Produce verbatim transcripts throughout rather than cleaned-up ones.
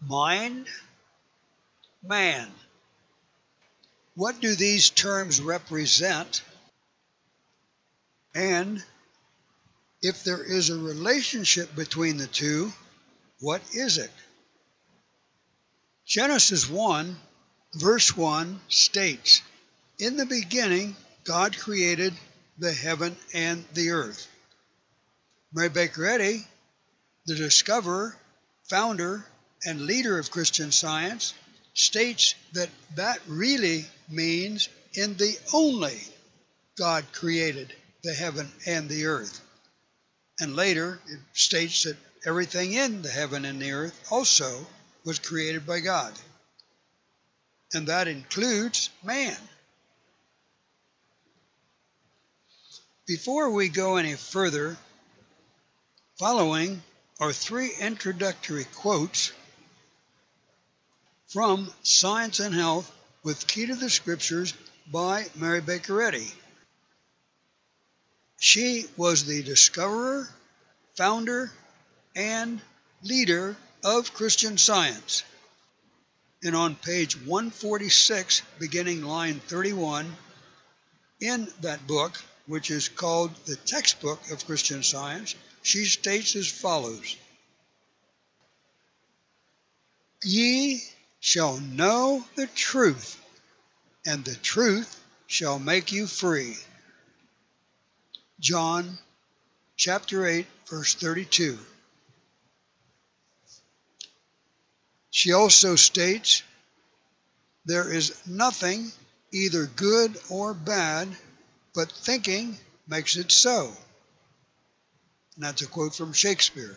Mind, man. What do these terms represent? And if there is a relationship between the two, what is it? Genesis one, verse one states, "In the beginning, God created the heaven and the earth." Mary Baker Eddy, the discoverer, founder, and leader of Christian Science, states that that really means in the only God created the heaven and the earth. And later it states that everything in the heaven and the earth also was created by God. And that includes man. Before we go any further, following are three introductory quotes from Science and Health with Key to the Scriptures by Mary Baker Eddy. She was the discoverer, founder, and leader of Christian Science. And on page one forty-six, beginning line thirty-one, in that book, which is called the Textbook of Christian Science, she states as follows: "Ye shall know the truth, and the truth shall make you free." John chapter eight, verse thirty-two. She also states, "There is nothing either good or bad, but thinking makes it so." And that's a quote from Shakespeare.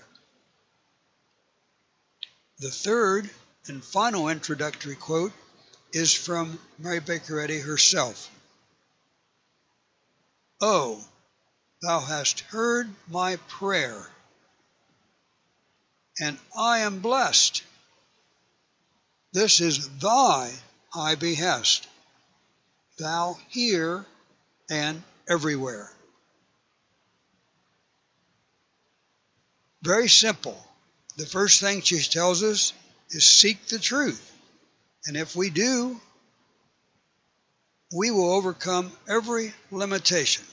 The third and final introductory quote is from Mary Baker Eddy herself. "Oh, thou hast heard my prayer, and I am blessed. This is thy high behest, thou here and everywhere." Very simple. The first thing she tells us is seek the truth. And if we do, we will overcome every limitation.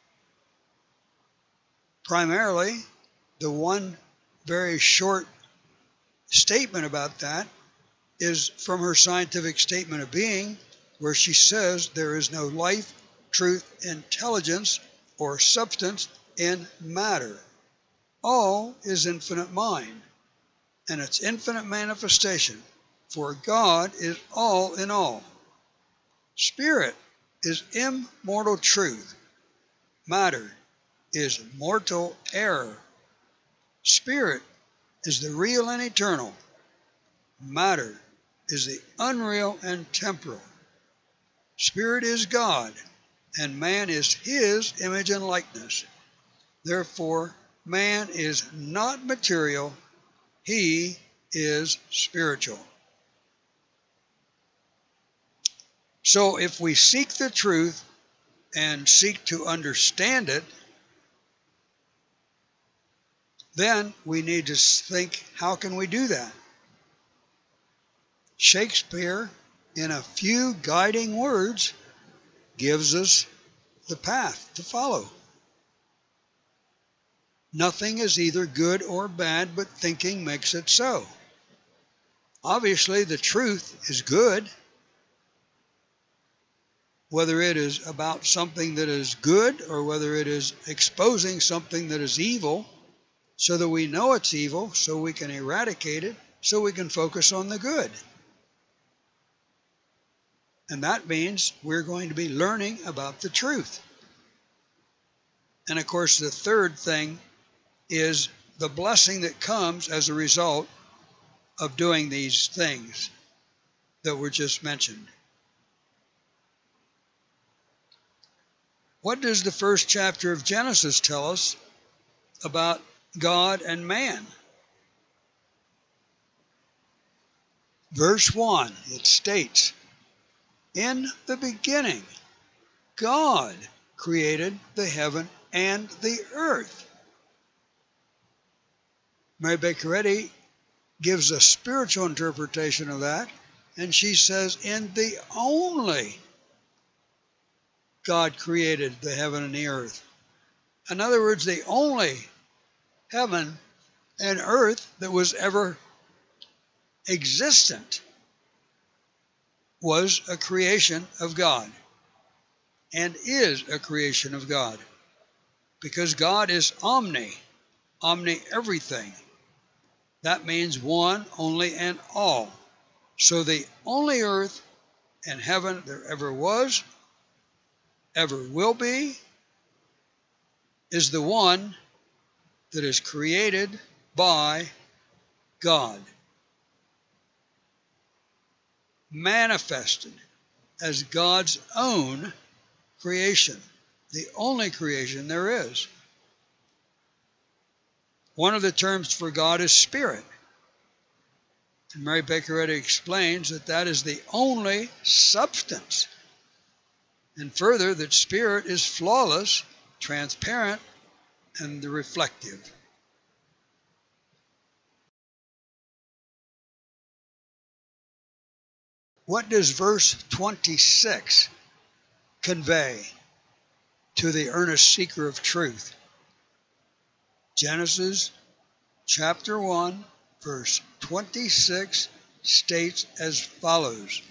Primarily, the one very short statement about that is from her Scientific Statement of Being, where she says there is no life, truth, intelligence, or substance in matter. All is infinite mind and its infinite manifestation, for God is all in all. Spirit is immortal truth. Matter is mortal error. Spirit is the real and eternal. Matter is the unreal and temporal. Spirit is God, and man is his image and likeness. Therefore, man is not material, he is spiritual. So if we seek the truth and seek to understand it, then we need to think, how can we do that? Shakespeare, in a few guiding words, gives us the path to follow. Nothing is either good or bad, but thinking makes it so. Obviously, the truth is good. Whether it is about something that is good or whether it is exposing something that is evil, so that we know it's evil, so we can eradicate it, so we can focus on the good. And that means we're going to be learning about the truth. And of course, the third thing is the blessing that comes as a result of doing these things that were just mentioned. What does the first chapter of Genesis tell us about God and man? Verse one, it states, "In the beginning, God created the heaven and the earth." Mary Baker Eddy gives a spiritual interpretation of that, and she says, in the only God created the heaven and the earth. In other words, the only heaven and earth that was ever existent was a creation of God, and is a creation of God, because God is omni, omni everything. That means one, only, and all. So the only earth and heaven there ever was, ever will be, is the one that is created by God, manifested as God's own creation, the only creation there is. One of the terms for God is spirit. And Mary Baker Eddy explains that that is the only substance. And further, that spirit is flawless, transparent, and reflective. What does verse twenty-six convey to the earnest seeker of truth? Genesis chapter one, verse twenty-six states as follows.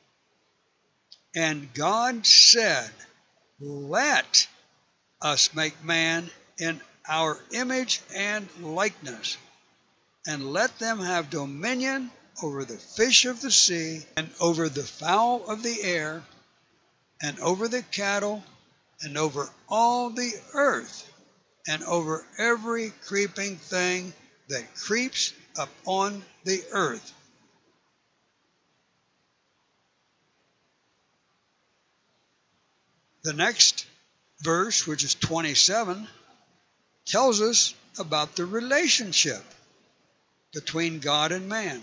And God said, let us make man in our image and likeness, and let them have dominion over the fish of the sea, and over the fowl of the air, and over the cattle, and over all the earth, and over every creeping thing that creeps upon the earth. The next verse, which is twenty-seven, tells us about the relationship between God and man.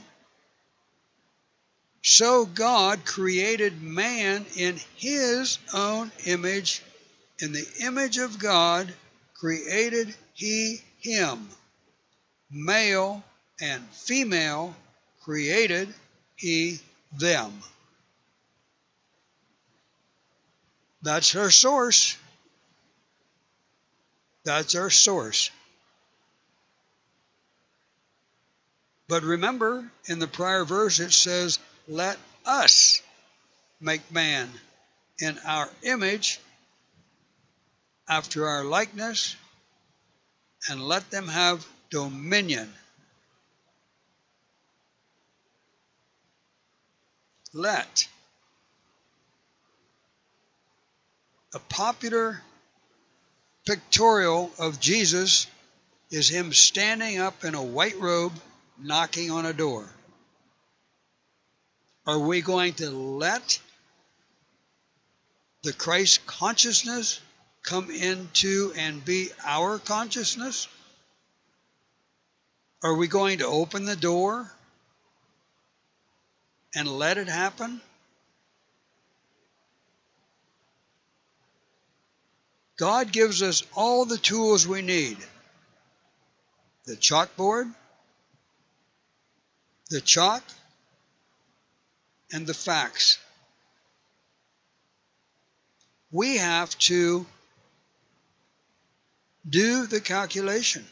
So God created man in his own image. In the image of God created he him. Male and female created he them. That's our source. That's our source. But remember, in the prior verse it says, let us make man in our image, after our likeness, and let them have dominion. Let. A popular pictorial of Jesus is him standing up in a white robe, knocking on a door. Are we going to let the Christ consciousness come into and be our consciousness? Are we going to open the door and let it happen? God gives us all the tools we need. The chalkboard, the chalk, and the facts. We have to do the calculation.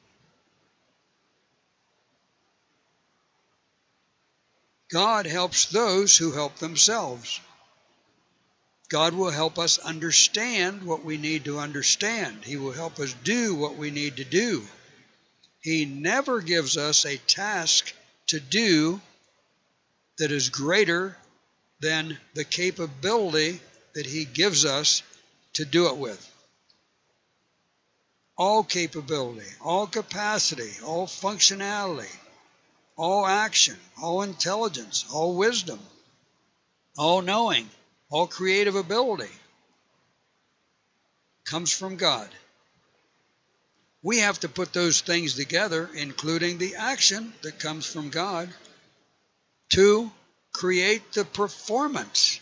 God helps those who help themselves. God will help us understand what we need to understand. He will help us do what we need to do. He never gives us a task to do that is greater than the capability that He gives us to do it with. All capability, all capacity, all functionality, all action, all intelligence, all wisdom, all knowing, all creative ability comes from God. We have to put those things together, including the action that comes from God, to create the performance,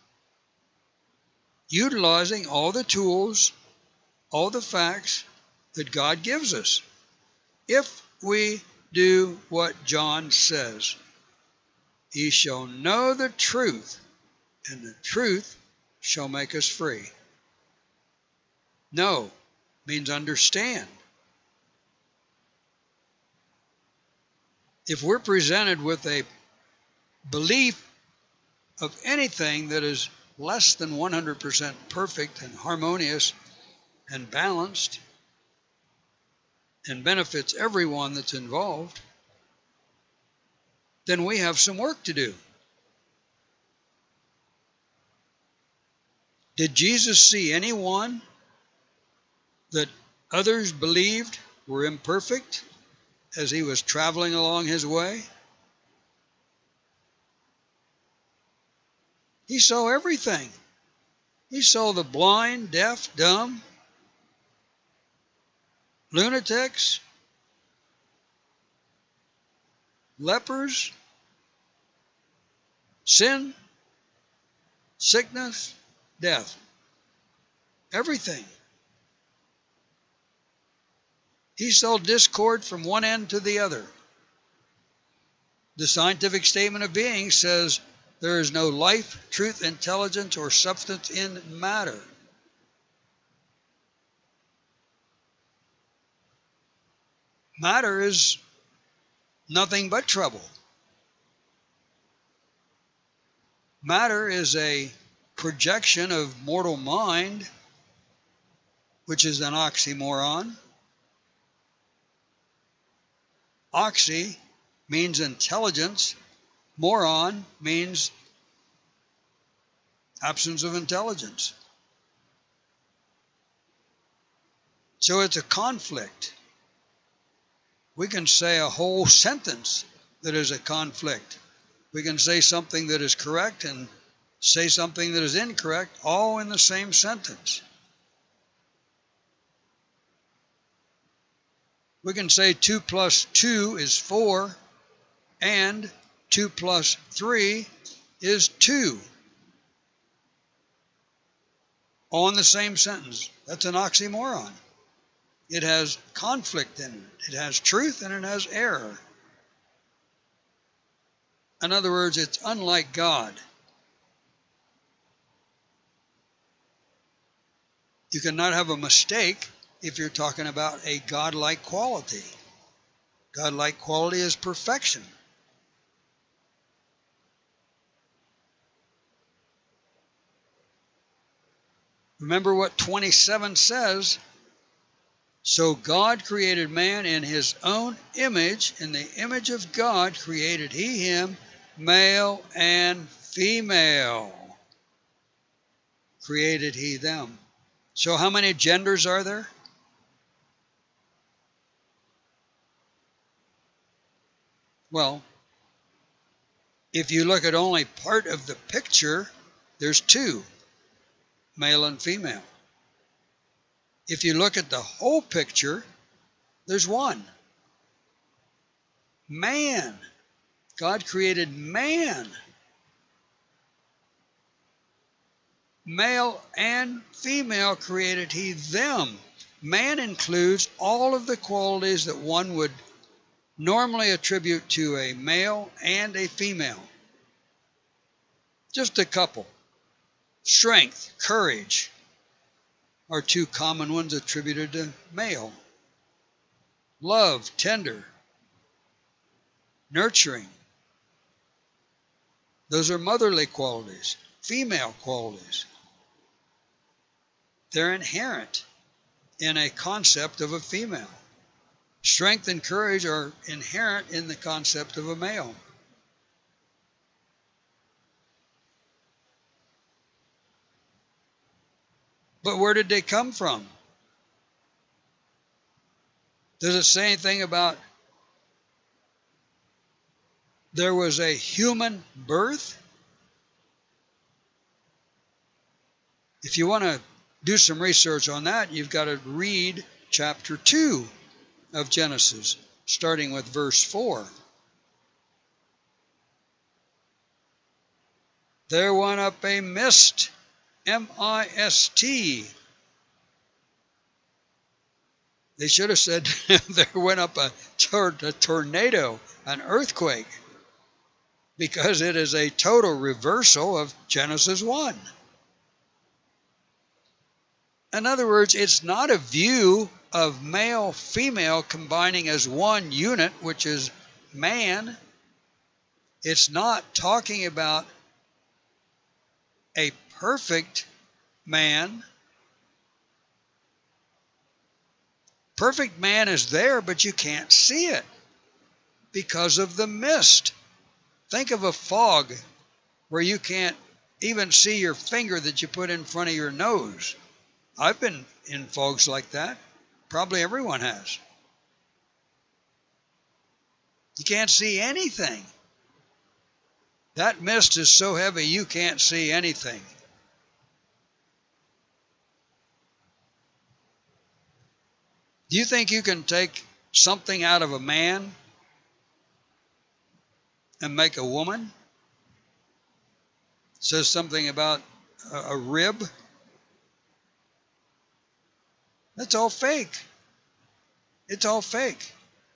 utilizing all the tools, all the facts that God gives us. If we do what John says. Ye shall know the truth, and the truth shall make us free. Know means understand. If we're presented with a belief of anything that is less than one hundred percent perfect and harmonious and balanced and benefits everyone that's involved, then we have some work to do. Did Jesus see anyone that others believed were imperfect as he was traveling along his way? He saw everything. He saw the blind, deaf, dumb, lunatics, lepers, sin, sickness, death. Everything. He saw discord from one end to the other. The scientific statement of being says there is no life, truth, intelligence, or substance in matter. Matter is nothing but trouble. Matter is a projection of mortal mind, which is an oxymoron. Oxy means intelligence. Moron means absence of intelligence. So it's a conflict. We can say a whole sentence that is a conflict. We can say something that is correct and say something that is incorrect, all in the same sentence. We can say two plus two is four, and two plus three is two. All in the same sentence. That's an oxymoron. It has conflict in it. It has truth and it has error. In other words, it's unlike God. You cannot have a mistake if you're talking about a godlike quality. Godlike quality is perfection. Remember what twenty-seven says. So God created man in his own image. In the image of God created he him, male and female. Created he them. So how many genders are there? Well, if you look at only part of the picture, there's two, male and female. If you look at the whole picture, there's one. Man. God created man. Male and female created he them. Man includes all of the qualities that one would normally attribute to a male and a female. Just a couple. Strength, courage are two common ones attributed to male. Love, tender, nurturing. Those are motherly qualities, female qualities. They're inherent in a concept of a female. Strength and courage are inherent in the concept of a male. But where did they come from? Does it say anything about there was a human birth? If you want to do some research on that, you've got to read chapter two of Genesis, starting with verse four. There went up a mist, M I S T, They should have said there went up a, tor- a tornado, an earthquake, because it is a total reversal of Genesis one. In other words, it's not a view of male, female combining as one unit, which is man. It's not talking about a perfect man. Perfect man is there, but you can't see it because of the mist. Think of a fog where you can't even see your finger that you put in front of your nose. I've been in fogs like that. Probably everyone has. You can't see anything. That mist is so heavy you can't see anything. Do you think you can take something out of a man and make a woman? It says something about a, a rib. That's all fake. It's all fake.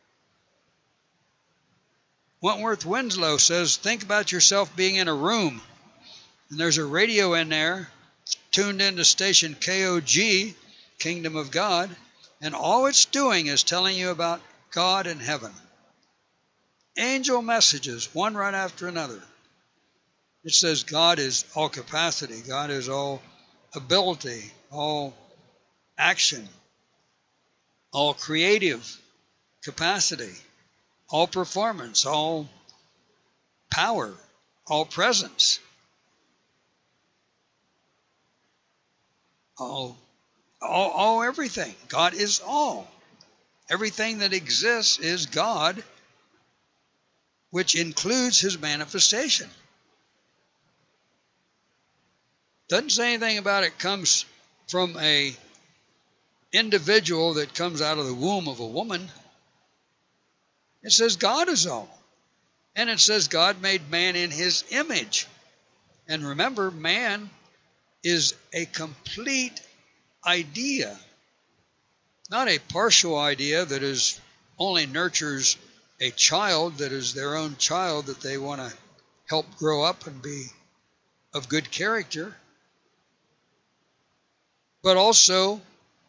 Wentworth Winslow says, think about yourself being in a room, and there's a radio in there, tuned into station K O G, Kingdom of God, and all it's doing is telling you about God and heaven. Angel messages, one right after another. It says God is all capacity, God is all ability, all action, all creative capacity, all performance, all power, all presence, all, all, all everything. God is all. Everything that exists is God, which includes his manifestation. Doesn't say anything about it comes from a individual that comes out of the womb of a woman. It says God is all. And it says God made man in his image. And remember, man is a complete idea, not a partial idea that is only nurtures a child that is their own child that they want to help grow up and be of good character, but also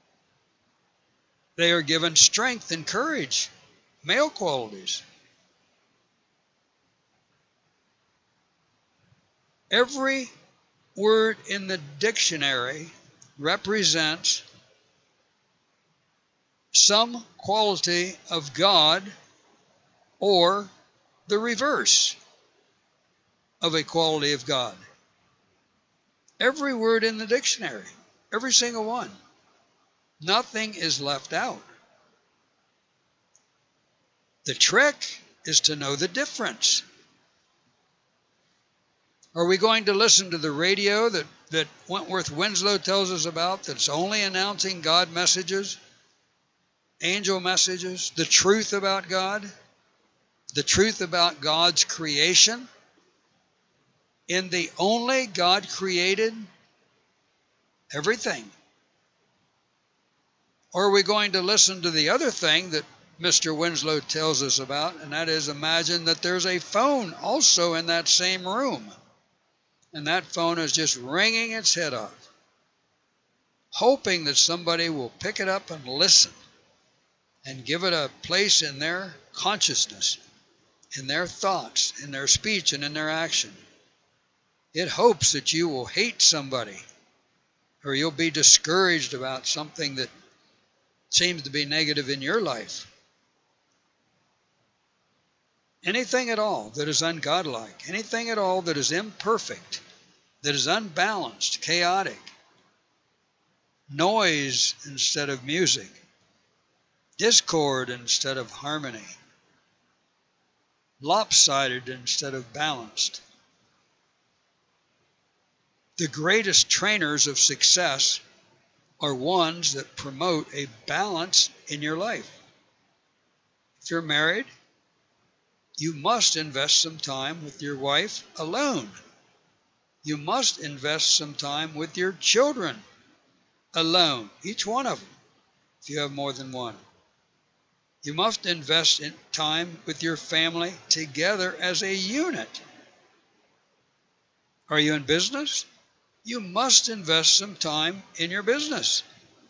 they are given strength and courage, male qualities. Every word in the dictionary represents some quality of God or the reverse of a quality of God. Every word in the dictionary, every single one. Nothing is left out. The trick is to know the difference. Are we going to listen to the radio that, that Wentworth Winslow tells us about that's only announcing God messages, angel messages, the truth about God, the truth about God's creation, in the only God created everything? Or are we going to listen to the other thing that Mister Winslow tells us about, and that is, imagine that there's a phone also in that same room, and that phone is just ringing its head off, hoping that somebody will pick it up and listen and give it a place in their consciousness, in their thoughts, in their speech, and in their action. It hopes that you will hate somebody, or you'll be discouraged about something that seems to be negative in your life. Anything at all that is ungodlike, anything at all that is imperfect, that is unbalanced, chaotic, noise instead of music, discord instead of harmony, lopsided instead of balanced. The greatest trainers of success are ones that promote a balance in your life. If you're married, you must invest some time with your wife alone. You must invest some time with your children alone, each one of them, if you have more than one. You must invest in time with your family together as a unit. Are you in business? You must invest some time in your business.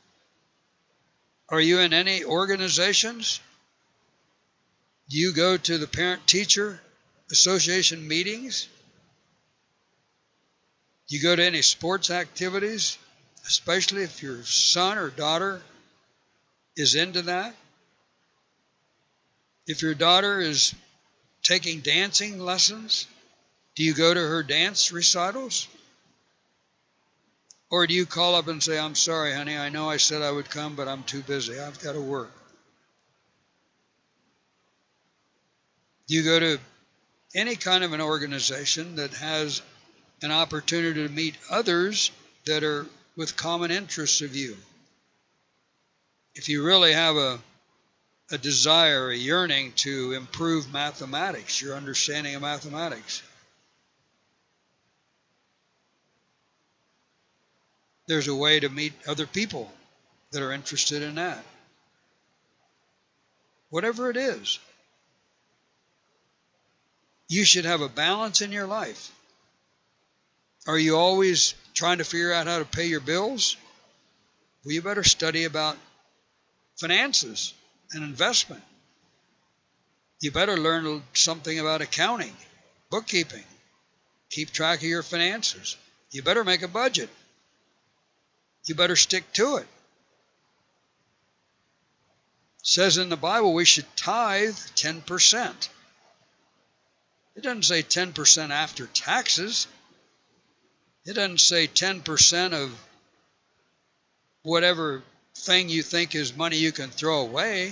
Are you in any organizations? Do you go to the parent-teacher association meetings? Do you go to any sports activities, especially if your son or daughter is into that? If your daughter is taking dancing lessons, do you go to her dance recitals? Or do you call up and say, I'm sorry, honey, I know I said I would come, but I'm too busy. I've got to work. Do you go to any kind of an organization that has an opportunity to meet others that are with common interests of you? If you really have a, a desire, a yearning to improve mathematics, your understanding of mathematics, there's a way to meet other people that are interested in that. Whatever it is, you should have a balance in your life. Are you always trying to figure out how to pay your bills? Well, you better study about finances and investment. You better learn something about accounting, bookkeeping. Keep track of your finances. You better make a budget. You better stick to it. It says in the Bible we should tithe ten percent. It doesn't say ten percent after taxes. It doesn't say ten percent of whatever thing you think is money you can throw away.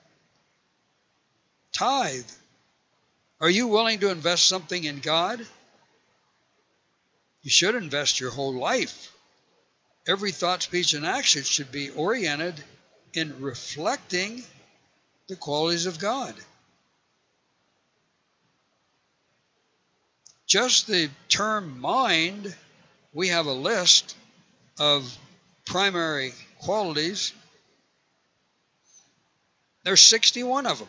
Tithe. Are you willing to invest something in God? You should invest your whole life. Every thought, speech, and action should be oriented in reflecting the qualities of God. Just the term mind, we have a list of primary qualities. There's sixty-one of them.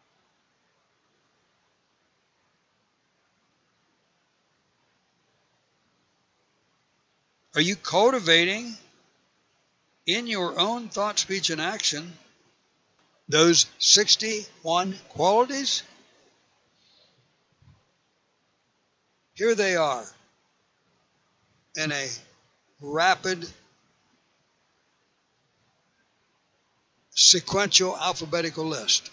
Are you cultivating in your own thought, speech, and action those sixty-one qualities? Here they are in a rapid, sequential alphabetical list.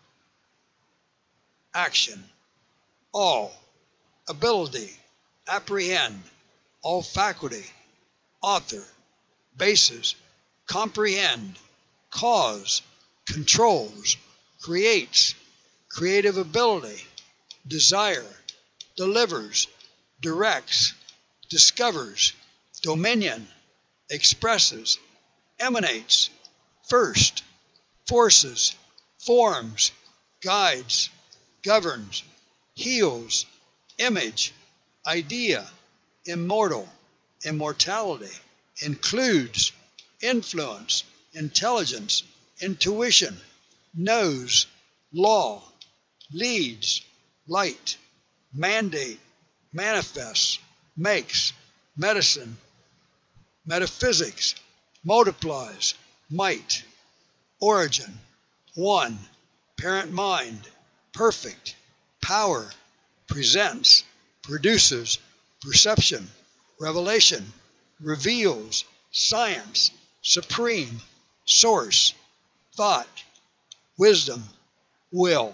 Action, all, ability, apprehend, all faculty, author, basis, comprehend, cause, controls, creates, creative ability, desire, delivers, directs, discovers, dominion, expresses, emanates, first, forces, forms, guides, governs, heals, image, idea, immortal, immortality, includes, influence, intelligence, intuition, knows, law, leads, light, mandate, manifests, makes, medicine, metaphysics, multiplies, might, origin, one, parent mind, perfect, power, presents, produces, perception, revelation, reveals, science, supreme, source, thought, wisdom, will.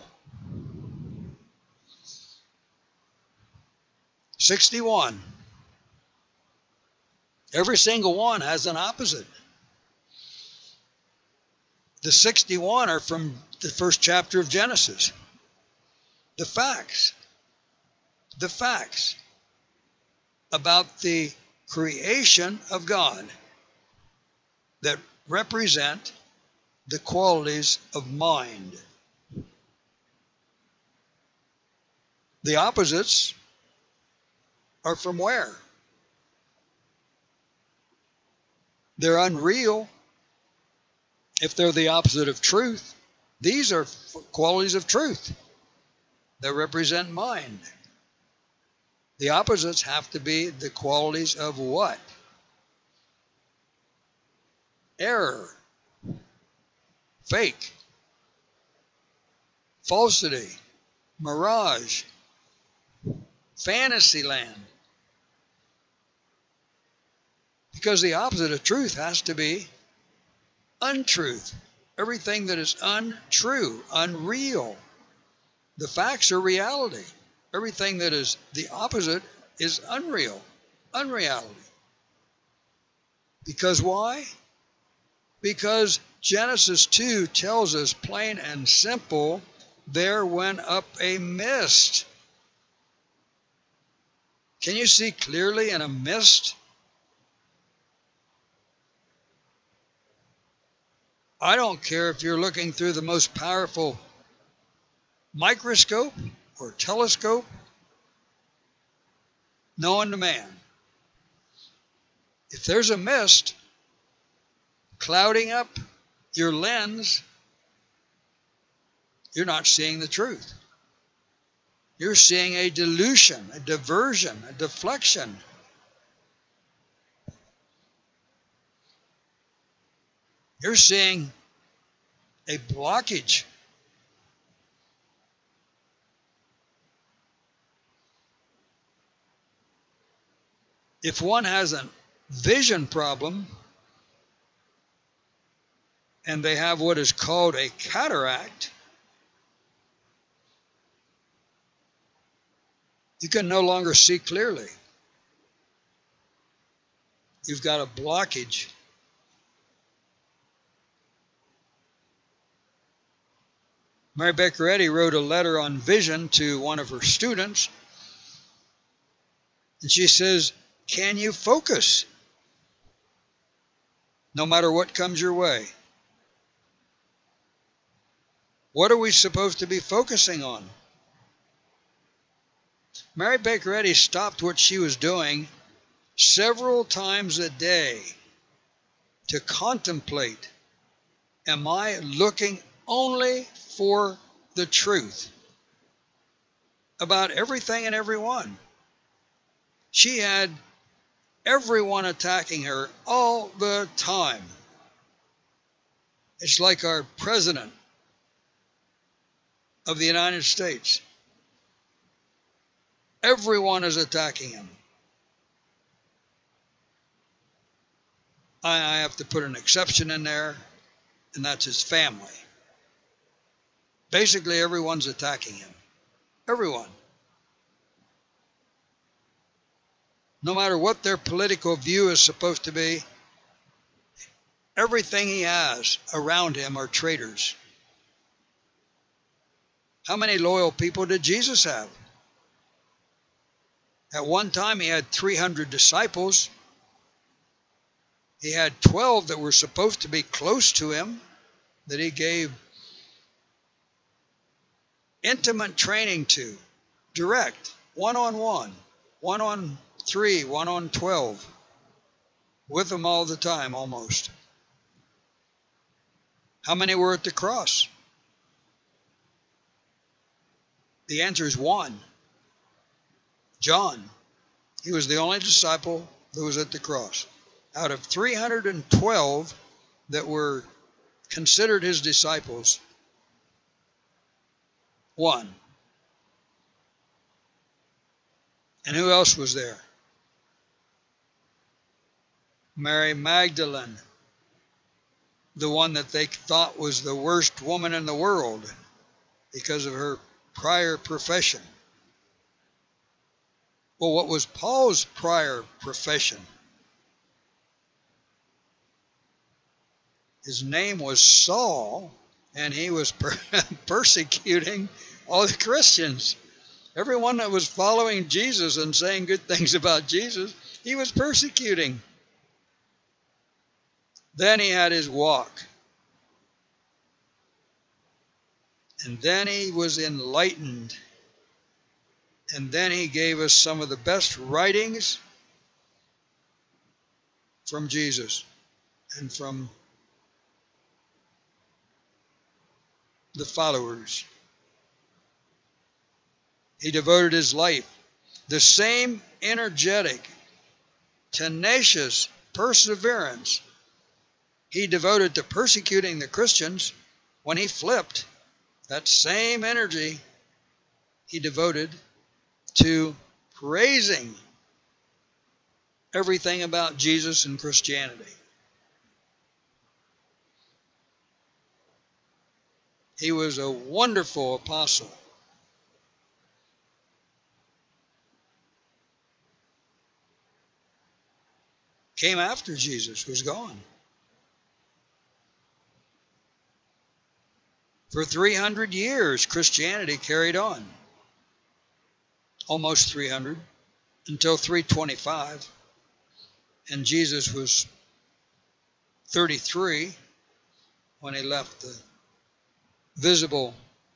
sixty-one. Every single one has an opposite. The sixty-one are from the first chapter of Genesis. The facts. The facts about the creation of God that represent the qualities of mind. The opposites are from where? They're unreal. if they're the opposite of truth, these are qualities of truth that represent mind. The opposites have to be the qualities of what? Error, fake, falsity, mirage, fantasy land. Because the opposite of truth has to be untruth. Everything that is untrue, unreal. The facts are reality. Everything that is the opposite is unreal, unreality. Because why? Because Genesis two tells us plain and simple, there went up a mist. Can you see clearly in a mist? I don't care if you're looking through the most powerful microscope or telescope, known to man. If there's a mist clouding up your lens, you're not seeing the truth. You're seeing a dilution, a diversion, a deflection. You're seeing a blockage. If one has a vision problem and they have what is called a cataract, you can no longer see clearly. You've got a blockage. Mary Baker Eddy wrote a letter on vision to one of her students, and she says, can you focus no matter what comes your way? What are we supposed to be focusing on? Mary Baker Eddy stopped what she was doing several times a day to contemplate, am I looking only for the truth about everything and everyone? She had everyone attacking her all the time. It's like our president of the United States. Everyone is attacking him. I, I have to put an exception in there, and that's his family. Basically, everyone's attacking him. Everyone. No matter what their political view is supposed to be, everything he has around him are traitors. How many loyal people did Jesus have? At one time, he had three hundred disciples. He had twelve that were supposed to be close to him, that he gave intimate training to, direct, one-on-one, one on three, one on twelve, with them all the time almost. How many were at the cross? The answer is one. John. He was the only disciple that was at the cross. Out of three hundred twelve that were considered his disciples, one. And who else was there? Mary Magdalene, the one that they thought was the worst woman in the world because of her prior profession. Well, what was Paul's prior profession? His name was Saul, and he was per- persecuting all the Christians. Everyone that was following Jesus and saying good things about Jesus, he was persecuting. Then he had his walk. And then he was enlightened. And then he gave us some of the best writings from Jesus and from the followers. He devoted his life, the same energetic, tenacious perseverance he devoted to persecuting the Christians when he flipped. That same energy he devoted to praising everything about Jesus and Christianity. He was a wonderful apostle. Came after Jesus was gone. For three hundred years, Christianity carried on. Almost three hundred, until three twenty-five. And Jesus was thirty-three when he left the visible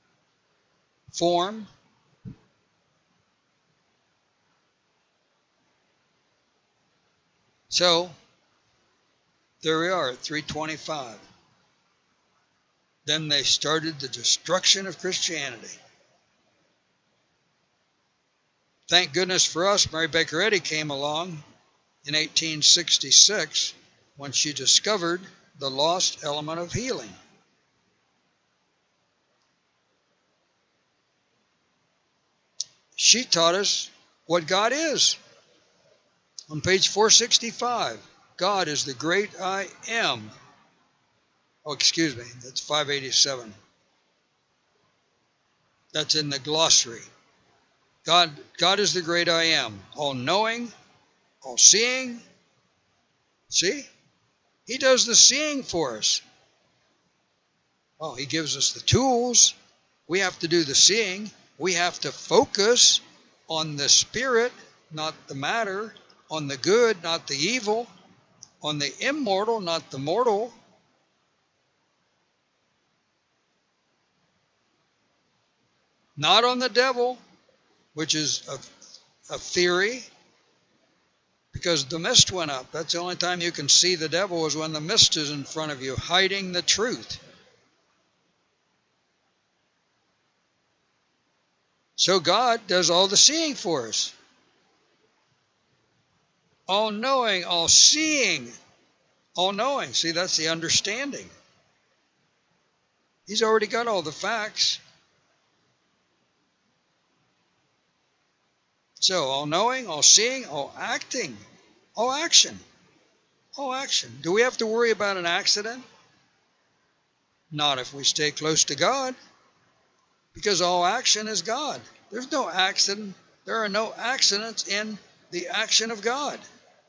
form. So, there we are at three twenty-five. Then they started the destruction of Christianity. Thank goodness for us, Mary Baker Eddy came along in eighteen sixty-six when she discovered the lost element of healing. She taught us what God is. On page four sixty-five, God is the great I am. Oh, excuse me, that's five eighty-seven. That's in the glossary. God, God is the great I am, all-knowing, all-seeing. See? He does the seeing for us. Well, he gives us the tools. We have to do the seeing. We have to focus on the spirit, not the matter, on the good, not the evil, on the immortal, not the mortal. Not on the devil, which is a, a theory, because the mist went up. That's the only time you can see the devil is when the mist is in front of you, hiding the truth. So God does all the seeing for us. All-knowing, all-seeing, all-knowing. See, that's the understanding. He's already got all the facts. So, all-knowing, all-seeing, all-acting, all-action, all-action. Do we have to worry about an accident? Not if we stay close to God, because all action is God. There's no accident. There are no accidents in the action of God.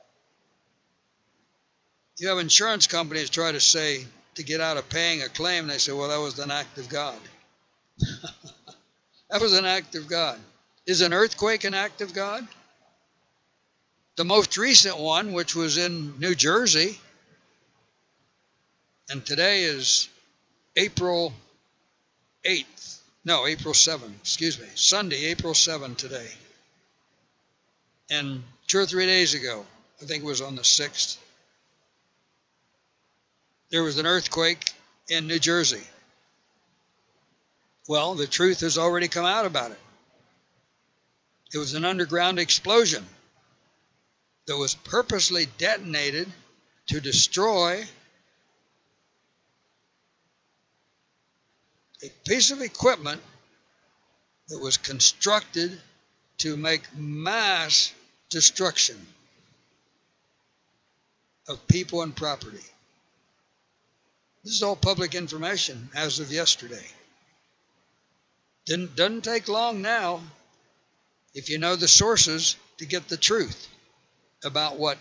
You have insurance companies try to say, to get out of paying a claim, they say, well, that was an act of God. That was an act of God. Is an earthquake an act of God? The most recent one, which was in New Jersey, and today is April eighth. No, April seventh, excuse me. Sunday, April seventh today. And two or three days ago, I think it was on the sixth, there was an earthquake in New Jersey. Well, the truth has already come out about it. It was an underground explosion that was purposely detonated to destroy a piece of equipment that was constructed to make mass destruction of people and property. This is all public information as of yesterday. Didn't, doesn't take long now, if you know the sources, to get the truth about what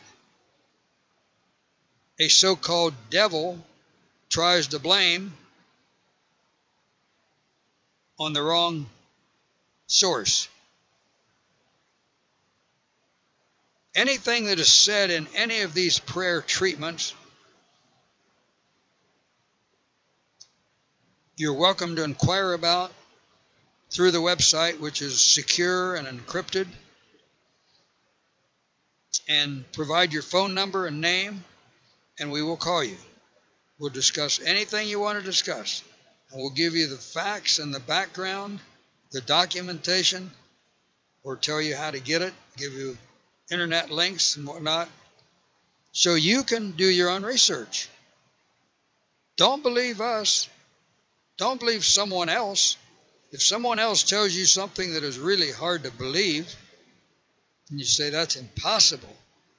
a so-called devil tries to blame on the wrong source. Anything that is said in any of these prayer treatments, you're welcome to inquire about through the website, which is secure and encrypted, and provide your phone number and name, and we will call you. We'll discuss anything you want to discuss. And we'll give you the facts and the background, the documentation, or tell you how to get it, give you internet links and whatnot, so you can do your own research. Don't believe us. Don't believe someone else. If someone else tells you something that is really hard to believe, and you say that's impossible,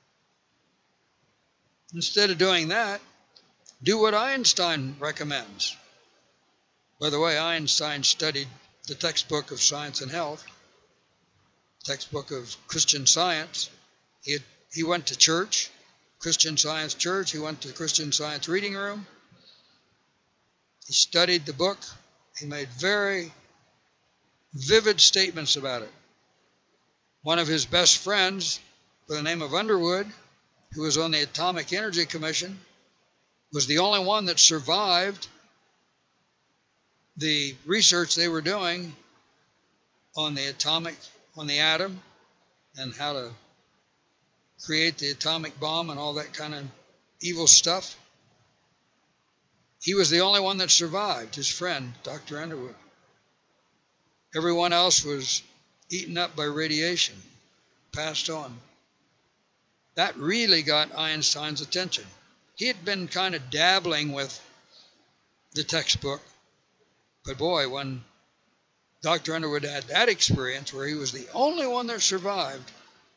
instead of doing that, do what Einstein recommends. By the way, Einstein studied the textbook of Science and Health, textbook of Christian Science. He, had, he went to church, Christian Science church. He went to the Christian Science reading room. He studied the book. He made very vivid statements about it. One of his best friends, by the name of Underwood, who was on the Atomic Energy Commission, was the only one that survived the research they were doing on the atomic, on the atom, and how to create the atomic bomb and all that kind of evil stuff. He was the only one that survived, his friend, Doctor Underwood. Everyone else was eaten up by radiation, passed on. That really got Einstein's attention. He had been kind of dabbling with the textbook, but boy, when Doctor Underwood had that experience where he was the only one that survived,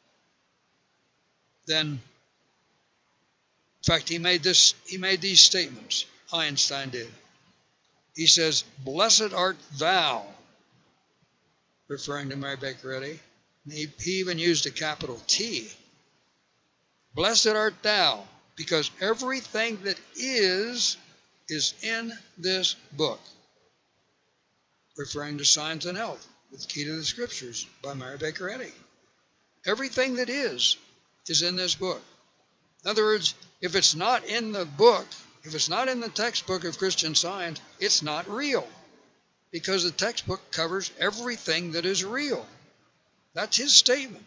then, in fact, he made this, he made these statements. Einstein did. He says, "Blessed art thou," referring to Mary Baker Eddy. He, he even used a capital T. "Blessed art thou, because everything that is, is in this book," referring to Science and Health, with Key to the Scriptures by Mary Baker Eddy. Everything that is, is in this book. In other words, if it's not in the book, if it's not in the textbook of Christian Science, it's not real, because the textbook covers everything that is real. That's his statement.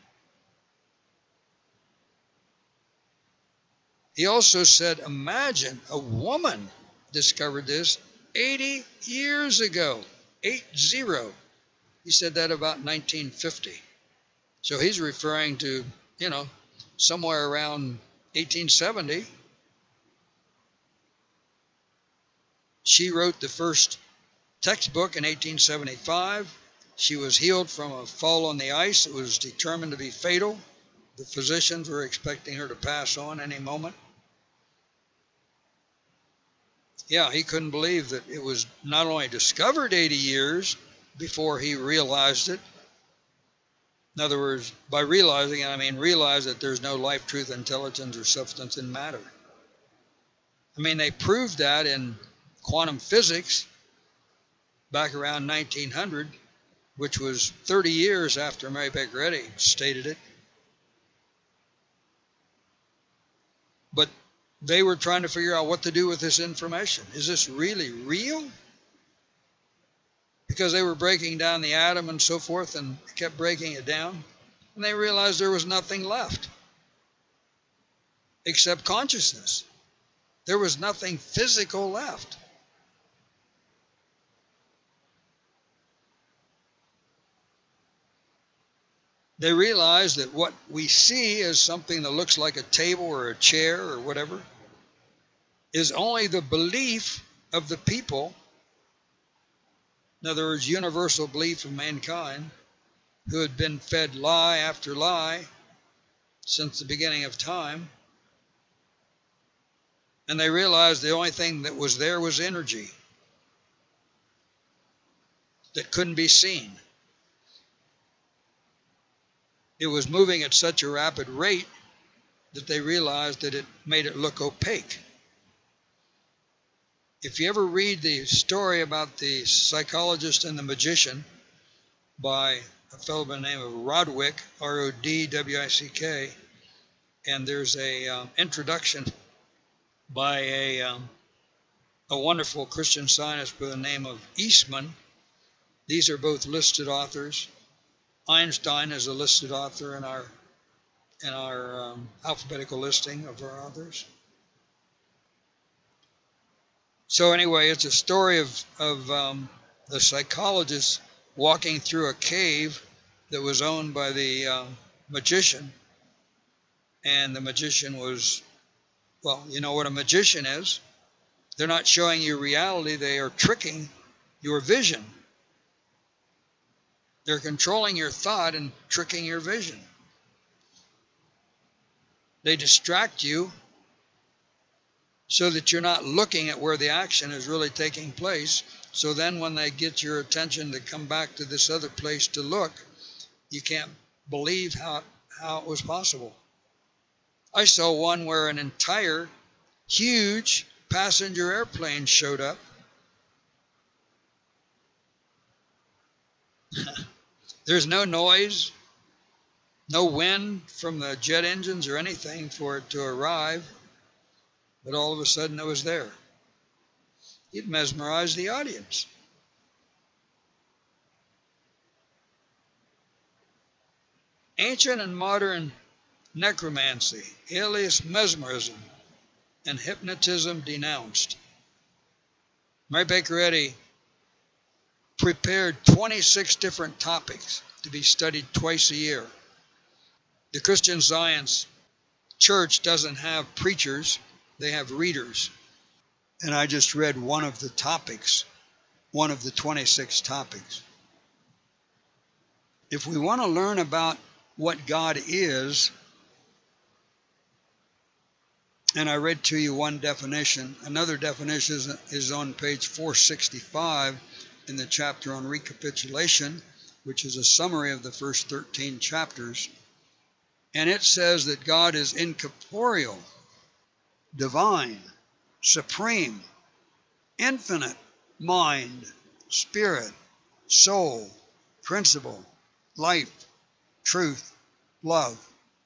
He also said, imagine a woman discovered this eighty years ago, eight zero. He said that about nineteen fifty. So he's referring to, you know, somewhere around eighteen seventy. She wrote the first textbook in eighteen seventy-five. She was healed from a fall on the ice that was determined to be fatal. The physicians were expecting her to pass on any moment. Yeah, he couldn't believe that it was not only discovered eighty years before he realized it. In other words, by realizing it, I mean realize that there's no life, truth, intelligence, or substance in matter. I mean, they proved that in quantum physics back around nineteen hundred, which was thirty years after Mary Baker Eddy stated it. But they were trying to figure out what to do with this information. Is this really real? Because they were breaking down the atom and so forth and kept breaking it down. And they realized there was nothing left except consciousness. There was nothing physical left. They realized that what we see as something that looks like a table or a chair or whatever is only the belief of the people. In other words, universal belief of mankind, who had been fed lie after lie since the beginning of time. And they realized the only thing that was there was energy that couldn't be seen. It was moving at such a rapid rate that they realized that it made it look opaque. If you ever read the story about the psychologist and the magician by a fellow by the name of Rodwick, R O D W I C K, and there's a um, introduction by a, um, a wonderful Christian Scientist by the name of Eastman. These are both listed authors. Einstein is a listed author in our in our um, alphabetical listing of our authors. So anyway, it's a story of, of um, the psychologist walking through a cave that was owned by the uh, magician. And the magician was, well, you know what a magician is. They're not showing you reality. They are tricking your vision. They're controlling your thought and tricking your vision. They distract you so that you're not looking at where the action is really taking place. So then when they get your attention to come back to this other place to look, you can't believe how, how it was possible. I saw one where an entire huge passenger airplane showed up. There's no noise, no wind from the jet engines or anything for it to arrive, but all of a sudden it was there. It mesmerized the audience. Ancient and modern necromancy, alias mesmerism, and hypnotism denounced. Mary Baker Eddy prepared twenty-six different topics to be studied twice a year. The Christian Science Church doesn't have preachers, they have readers. And I just read one of the topics, one of the twenty-six topics. If we want to learn about what God is, and I read to you one definition, another definition is, is on page four sixty-five in the chapter on recapitulation, which is a summary of the first thirteen chapters. And it says that God is incorporeal, divine, supreme, infinite, mind, spirit, soul, principle, life, truth, love.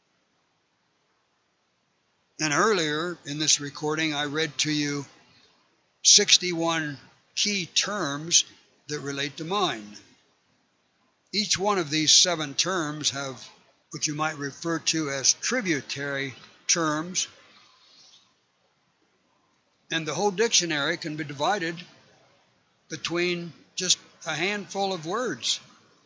And earlier in this recording, I read to you sixty-one key terms that relate to mind. Each one of these seven terms have what you might refer to as tributary terms. And the whole dictionary can be divided between just a handful of words,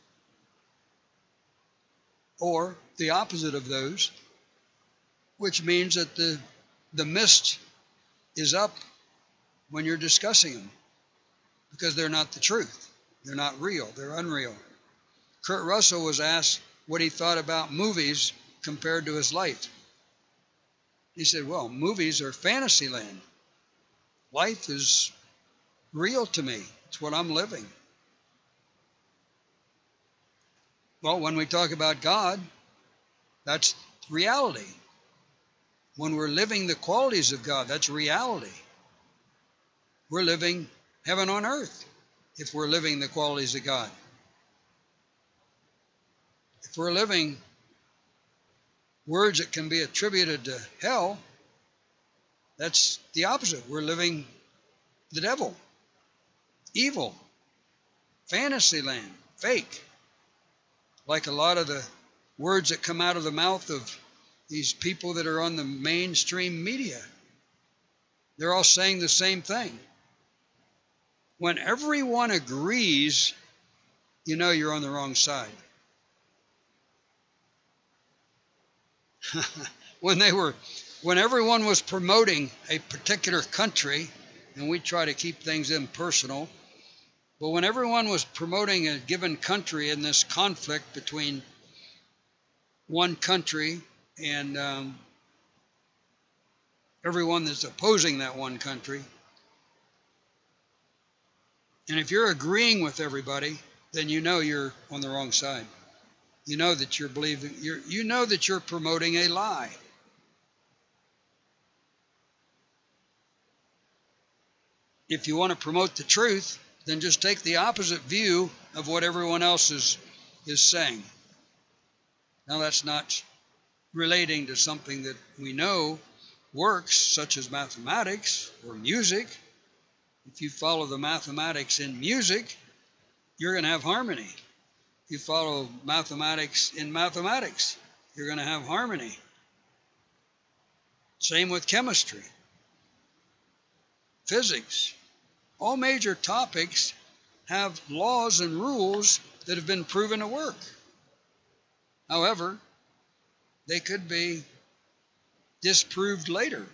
or the opposite of those, which means that the, the mist is up when you're discussing them, because they're not the truth. They're not real. They're unreal. Kurt Russell was asked what he thought about movies compared to his life. He said, well, movies are fantasy land. Life is real to me. It's what I'm living. Well, when we talk about God, that's reality. When we're living the qualities of God, that's reality. We're living heaven on earth if we're living the qualities of God. If we're living words that can be attributed to hell, that's the opposite. We're living the devil, evil, fantasy land, fake. Like a lot of the words that come out of the mouth of these people that are on the mainstream media. They're all saying the same thing. When everyone agrees, you know you're on the wrong side. when they were, when everyone was promoting a particular country, and we try to keep things impersonal, but when everyone was promoting a given country in this conflict between one country and um, everyone that's opposing that one country, and if you're agreeing with everybody, then you know you're on the wrong side. You know that you're believing, you're, you know that you're promoting a lie. If you want to promote the truth, then just take the opposite view of what everyone else is, is saying. Now, that's not relating to something that we know works, such as mathematics or music. If you follow the mathematics in music, you're going to have harmony. If you follow mathematics in mathematics, you're going to have harmony. Same with chemistry, physics. All major topics have laws and rules that have been proven to work. However, they could be disproved later.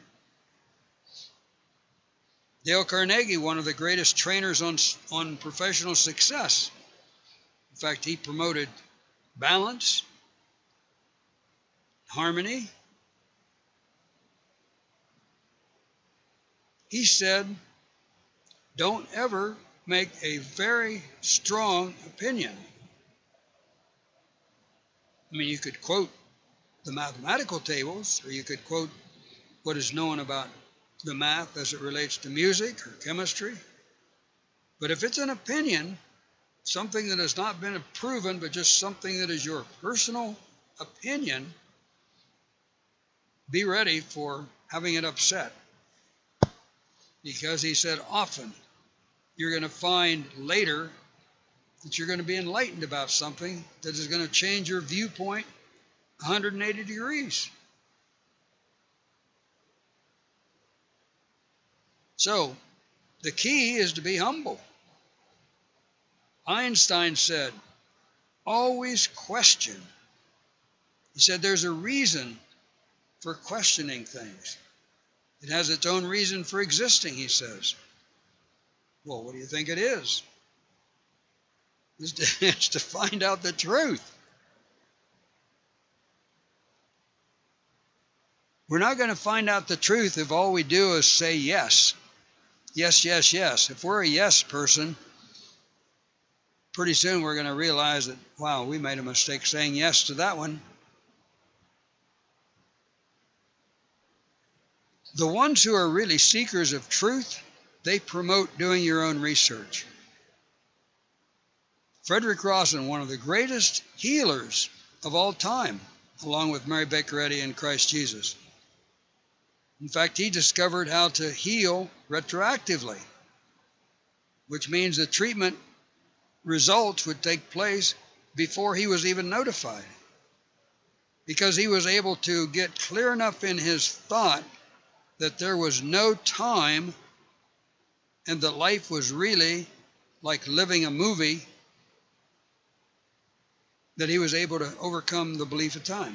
Dale Carnegie, one of the greatest trainers on, on professional success. In fact, he promoted balance, harmony. He said, don't ever make a very strong opinion. I mean, you could quote the mathematical tables, or you could quote what is known about the math as it relates to music or chemistry. But if it's an opinion, something that has not been proven, but just something that is your personal opinion, be ready for having it upset. Because he said often you're going to find later that you're going to be enlightened about something that is going to change your viewpoint one hundred eighty degrees. So, the key is to be humble. Einstein said, always question. He said there's a reason for questioning things. It has its own reason for existing, he says. Well, what do you think it is? It's to, it's to find out the truth. We're not going to find out the truth if all we do is say yes. Yes, yes, yes. If we're a yes person, pretty soon we're going to realize that, wow, we made a mistake saying yes to that one. The ones who are really seekers of truth, they promote doing your own research. Frederick Rawson, one of the greatest healers of all time, along with Mary Baker Eddy and Christ Jesus. In fact, he discovered how to heal retroactively, which means the treatment results would take place before he was even notified, because he was able to get clear enough in his thought that there was no time and that life was really like living a movie, that he was able to overcome the belief of time.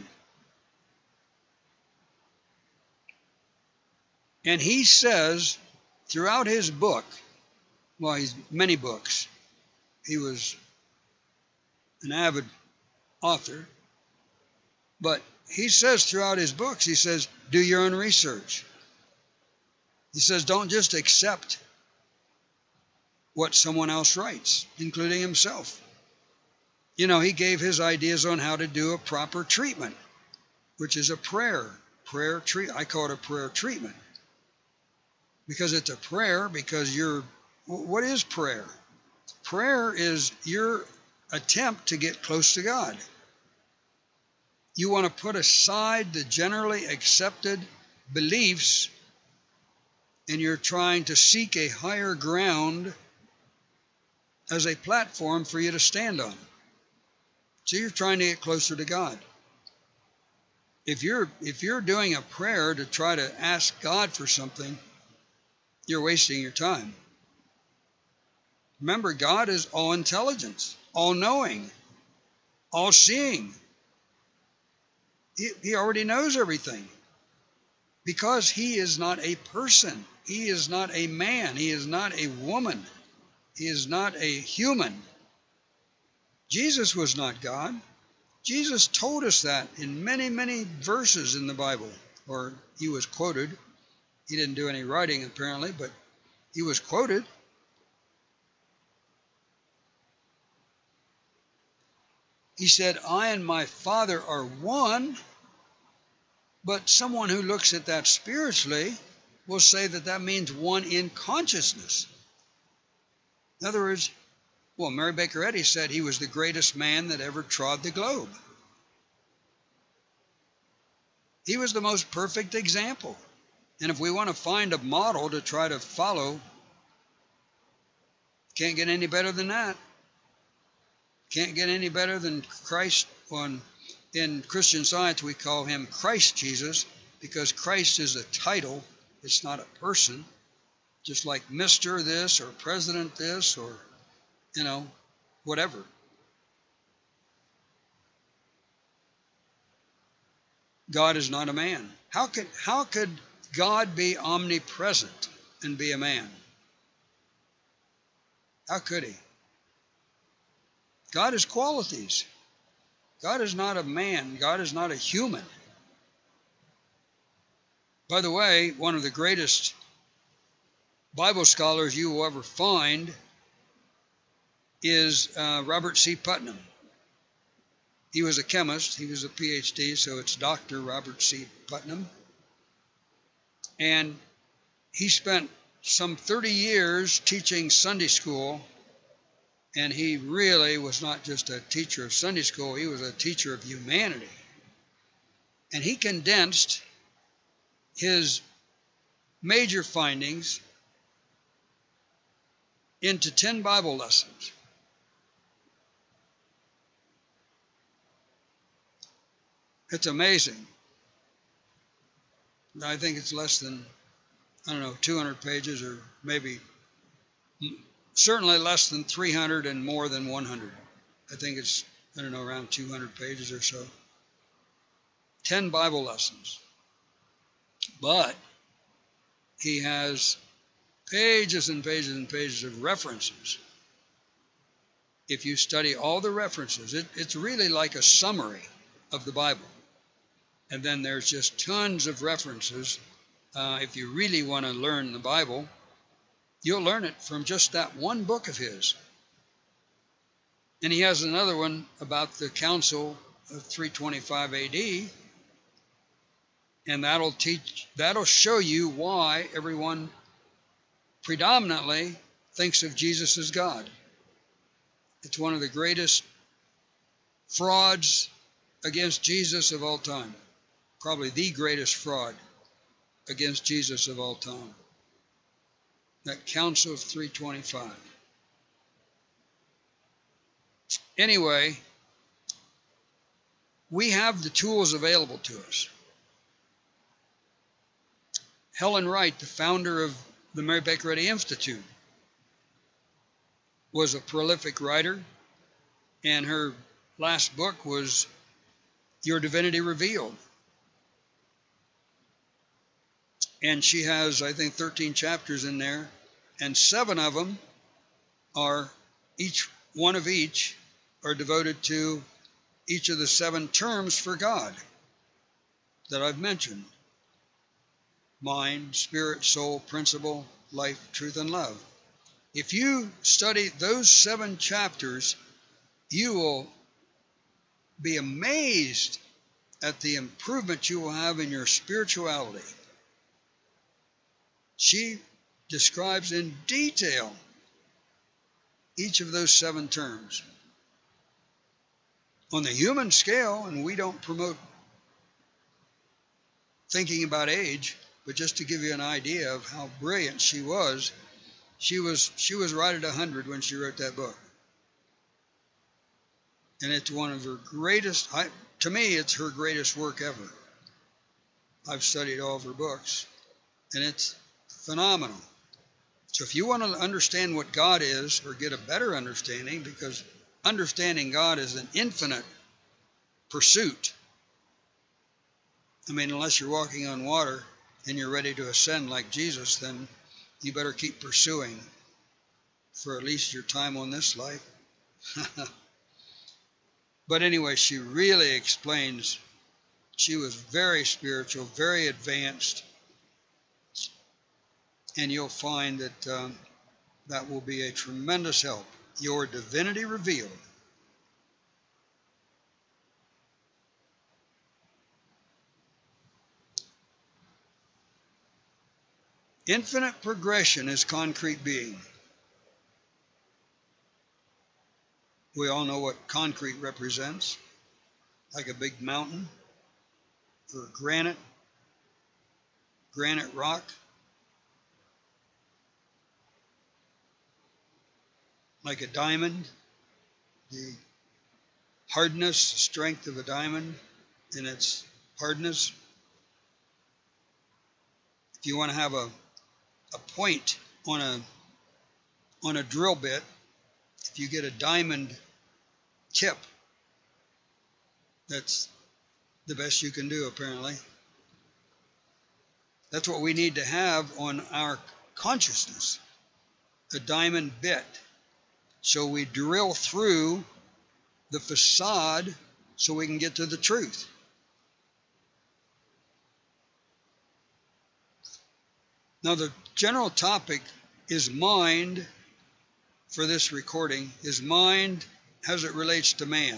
And he says throughout his book, well, he's many books, he was an avid author, but he says throughout his books, he says, do your own research. He says, don't just accept what someone else writes, including himself. You know, he gave his ideas on how to do a proper treatment, which is a prayer. Prayer treat. I call it a prayer treatment. Because it's a prayer, because you're, what is prayer? Prayer is your attempt to get close to God. You want to put aside the generally accepted beliefs, and you're trying to seek a higher ground as a platform for you to stand on. So you're trying to get closer to God. If you're, if you're doing a prayer to try to ask God for something, you're wasting your time. Remember, God is all intelligence, all knowing, all seeing. He, he already knows everything, because he is not a person. He is not a man. He is not a woman. He is not a human. Jesus was not God. Jesus told us that in many, many verses in the Bible, or he was quoted. He didn't do any writing, apparently, but he was quoted. He said, I and my Father are one, but someone who looks at that spiritually will say that that means one in consciousness. In other words, well, Mary Baker Eddy said he was the greatest man that ever trod the globe. He was the most perfect example. And if we want to find a model to try to follow, can't get any better than that. Can't get any better than Christ. On, in Christian Science, we call him Christ Jesus, because Christ is a title. It's not a person. just like Mister this or President this or, you know, whatever. God is not a man. How could, how could God be omnipresent and be a man? How could he? God has qualities. God is not a man. God is not a human. By the way, one of the greatest Bible scholars you will ever find is uh, Robert C. Putnam. He was a chemist. He was a P H D, so it's Doctor Robert C. Putnam. And he spent some thirty years teaching Sunday school, and he really was not just a teacher of Sunday school, he was a teacher of humanity. And he condensed his major findings into ten Bible lessons. It's amazing. I think it's less than, I don't know, two hundred pages, or maybe, certainly less than three hundred and more than one hundred. I think it's, I don't know, around two hundred pages or so. ten Bible lessons. But he has pages and pages and pages of references. If you study all the references, it, it's really like a summary of the Bible. And then there's just tons of references. Uh, if you really want to learn the Bible, you'll learn it from just that one book of his. And he has another one about the Council of three twenty-five A D, and that'll teach, that'll show you why everyone predominantly thinks of Jesus as God. It's one of the greatest frauds against Jesus of all time. Probably the greatest fraud against Jesus of all time. That Council of three twenty-five. Anyway, we have the tools available to us. Helen Wright, the founder of the Mary Baker Eddy Institute, was a prolific writer, and her last book was Your Divinity Revealed. And she has, I think, thirteen chapters in there, and seven of them are, each one of each, are devoted to each of the seven terms for God that I've mentioned. Mind, spirit, soul, principle, life, truth, and love. If you study those seven chapters, you will be amazed at the improvement you will have in your spirituality. She describes in detail each of those seven terms. On the human scale, and we don't promote thinking about age, but just to give you an idea of how brilliant she was, she was she was right at one hundred when she wrote that book. And it's one of her greatest, I, to me, it's her greatest work ever. I've studied all of her books, and it's phenomenal. So if you want to understand what God is, or get a better understanding, because understanding God is an infinite pursuit. I mean, unless you're walking on water and you're ready to ascend like Jesus, then you better keep pursuing for at least your time on this life. But anyway, she really explains. She was very spiritual, very advanced, and you'll find that um, that will be a tremendous help. Your Divinity Revealed. Infinite progression is concrete being. We all know what concrete represents, like a big mountain or granite, granite rock. Like a diamond, the hardness, strength of a diamond in its hardness. If you want to have a, a point on a on a drill bit, if you get a diamond tip, that's the best you can do, apparently. That's what we need to have on our consciousness, a diamond bit. So we drill through the facade so we can get to the truth. Now, the general topic is mind for this recording, is mind as it relates to man.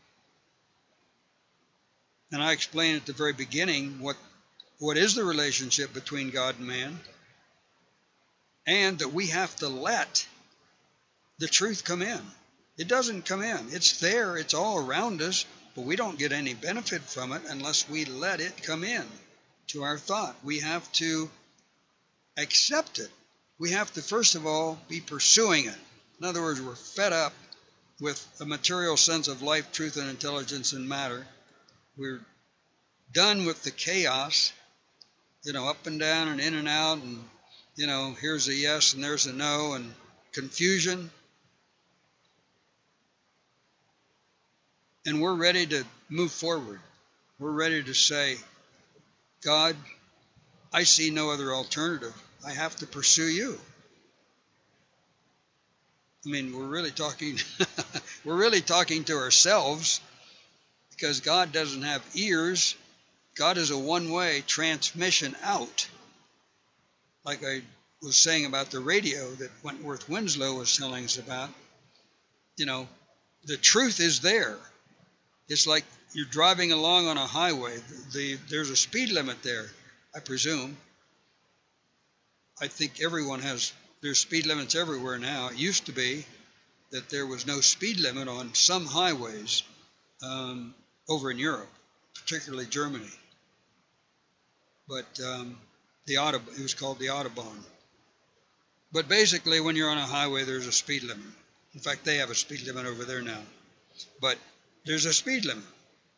And I explained at the very beginning what, what is the relationship between God and man, and that we have to let the truth come in. It doesn't come in. It's there. It's all around us, but we don't get any benefit from it unless we let it come in to our thought. We have to accept it. We have to, first of all, be pursuing it. In other words, we're fed up with a material sense of life, truth, and intelligence and matter. We're done with the chaos, you know, up and down and in and out, and, you know, here's a yes and there's a no, and confusion. And we're ready to move forward. We're ready to say, God, I see no other alternative. I have to pursue you. I mean, we're really talking, we're really talking to ourselves, because God doesn't have ears. God is a one-way transmission out. Like I was saying about the radio that Wentworth Winslow was telling us about. You know, the truth is there. It's like you're driving along on a highway. The, there's a speed limit there, I presume. I think everyone has, there's speed limits everywhere now. It used to be that there was no speed limit on some highways um, over in Europe, particularly Germany. But um, the auto, it was called the Autobahn. But basically, when you're on a highway, there's a speed limit. In fact, they have a speed limit over there now. But there's a speed limit.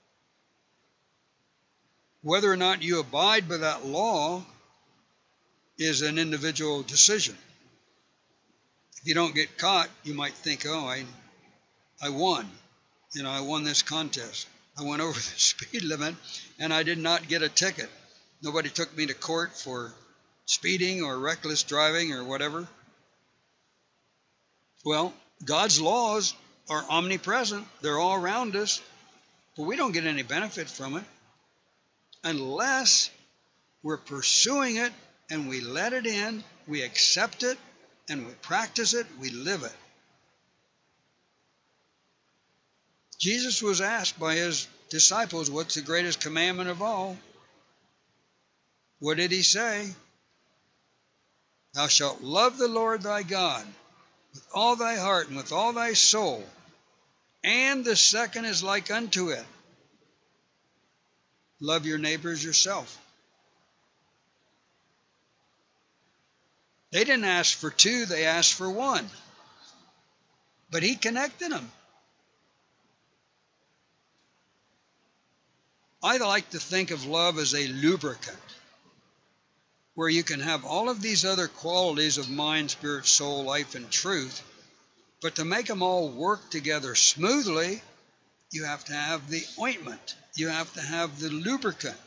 Whether or not you abide by that law is an individual decision. If you don't get caught, you might think, oh, I, I won. You know, I won this contest. I went over the speed limit, and I did not get a ticket. Nobody took me to court for speeding or reckless driving or whatever. Well, God's laws are omnipresent. They're all around us, but we don't get any benefit from it unless we're pursuing it and we let it in, we accept it, and we practice it, we live it. Jesus was asked by his disciples, what's the greatest commandment of all? What did he say? Thou shalt love the Lord thy God with all thy heart and with all thy soul. And the second is like unto it. Love your neighbor as yourself. They didn't ask for two, they asked for one. But he connected them. I like to think of love as a lubricant, where you can have all of these other qualities of mind, spirit, soul, life, and truth, but to make them all work together smoothly, you have to have the ointment. You have to have the lubricant.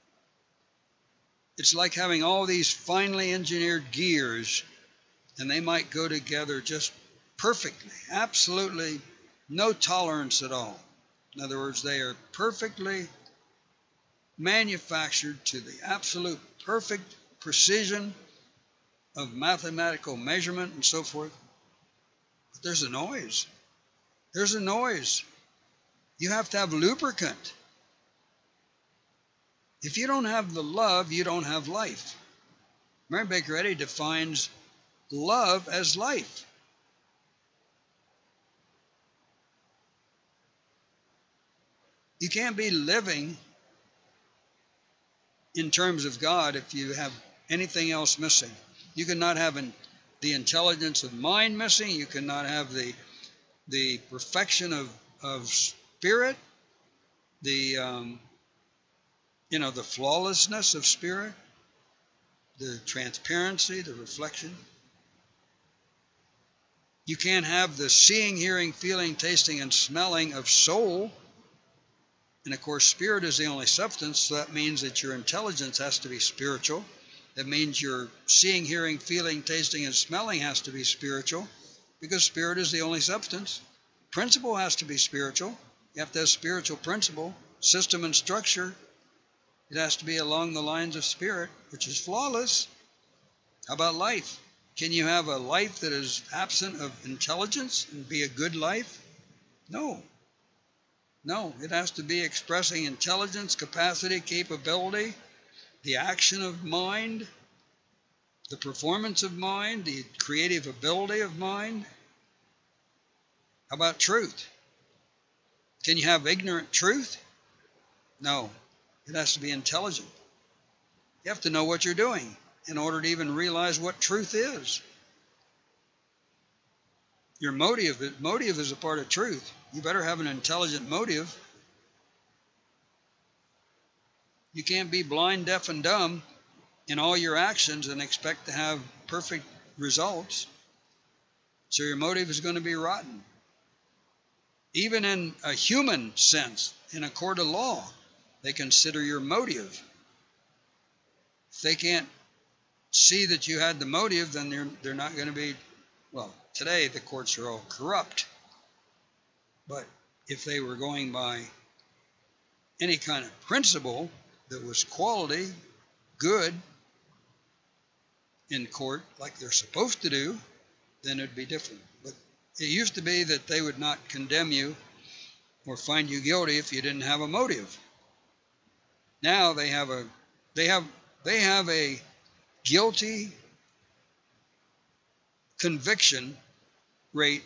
It's like having all these finely engineered gears, and they might go together just perfectly, absolutely no tolerance at all. In other words, they are perfectly manufactured to the absolute perfect precision of mathematical measurement and so forth. But there's a noise. There's a noise. You have to have lubricant. If you don't have the love, you don't have life. Mary Baker Eddy defines love as life. You can't be living in terms of God if you have anything else missing. You cannot have an, the intelligence of mind missing. You cannot have the, the perfection of, of spirit, the... Um, You know, the flawlessness of spirit, the transparency, the reflection. You can't have the seeing, hearing, feeling, tasting, and smelling of soul. And of course, spirit is the only substance, so that means that your intelligence has to be spiritual. That means your seeing, hearing, feeling, tasting, and smelling has to be spiritual, because spirit is the only substance. Principle has to be spiritual. You have to have spiritual principle, system, and structure. It has to be along the lines of spirit, which is flawless. How about life? Can you have a life that is absent of intelligence and be a good life? No. No, it has to be expressing intelligence, capacity, capability, the action of mind, the performance of mind, the creative ability of mind. How about truth? Can you have ignorant truth? No, it has to be intelligent. You have to know what you're doing in order to even realize what truth is. Your motive, motive is a part of truth. You better have an intelligent motive. You can't be blind, deaf, and dumb in all your actions and expect to have perfect results. So your motive is going to be rotten. Even in a human sense, in a court of law, they consider your motive. If they can't see that you had the motive, then they're, they're not going to be, well, today the courts are all corrupt. But if they were going by any kind of principle that was quality, good, in court, like they're supposed to do, then it'd be different. But it used to be that they would not condemn you or find you guilty if you didn't have a motive. Now they have a they have they have a guilty conviction rate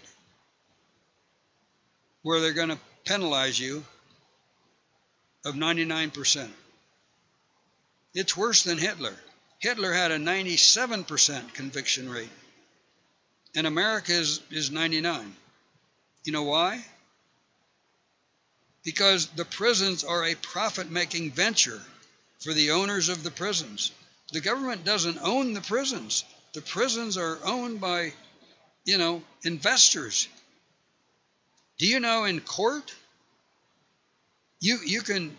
where they're going to penalize you of ninety-nine percent. It's worse than Hitler. Hitler had a ninety-seven percent conviction rate, and America is, is ninety-nine. You know why? Because the prisons are a profit-making venture for the owners of the prisons. The government doesn't own the prisons. The prisons are owned by, you know, investors. Do you know in court, you, you can,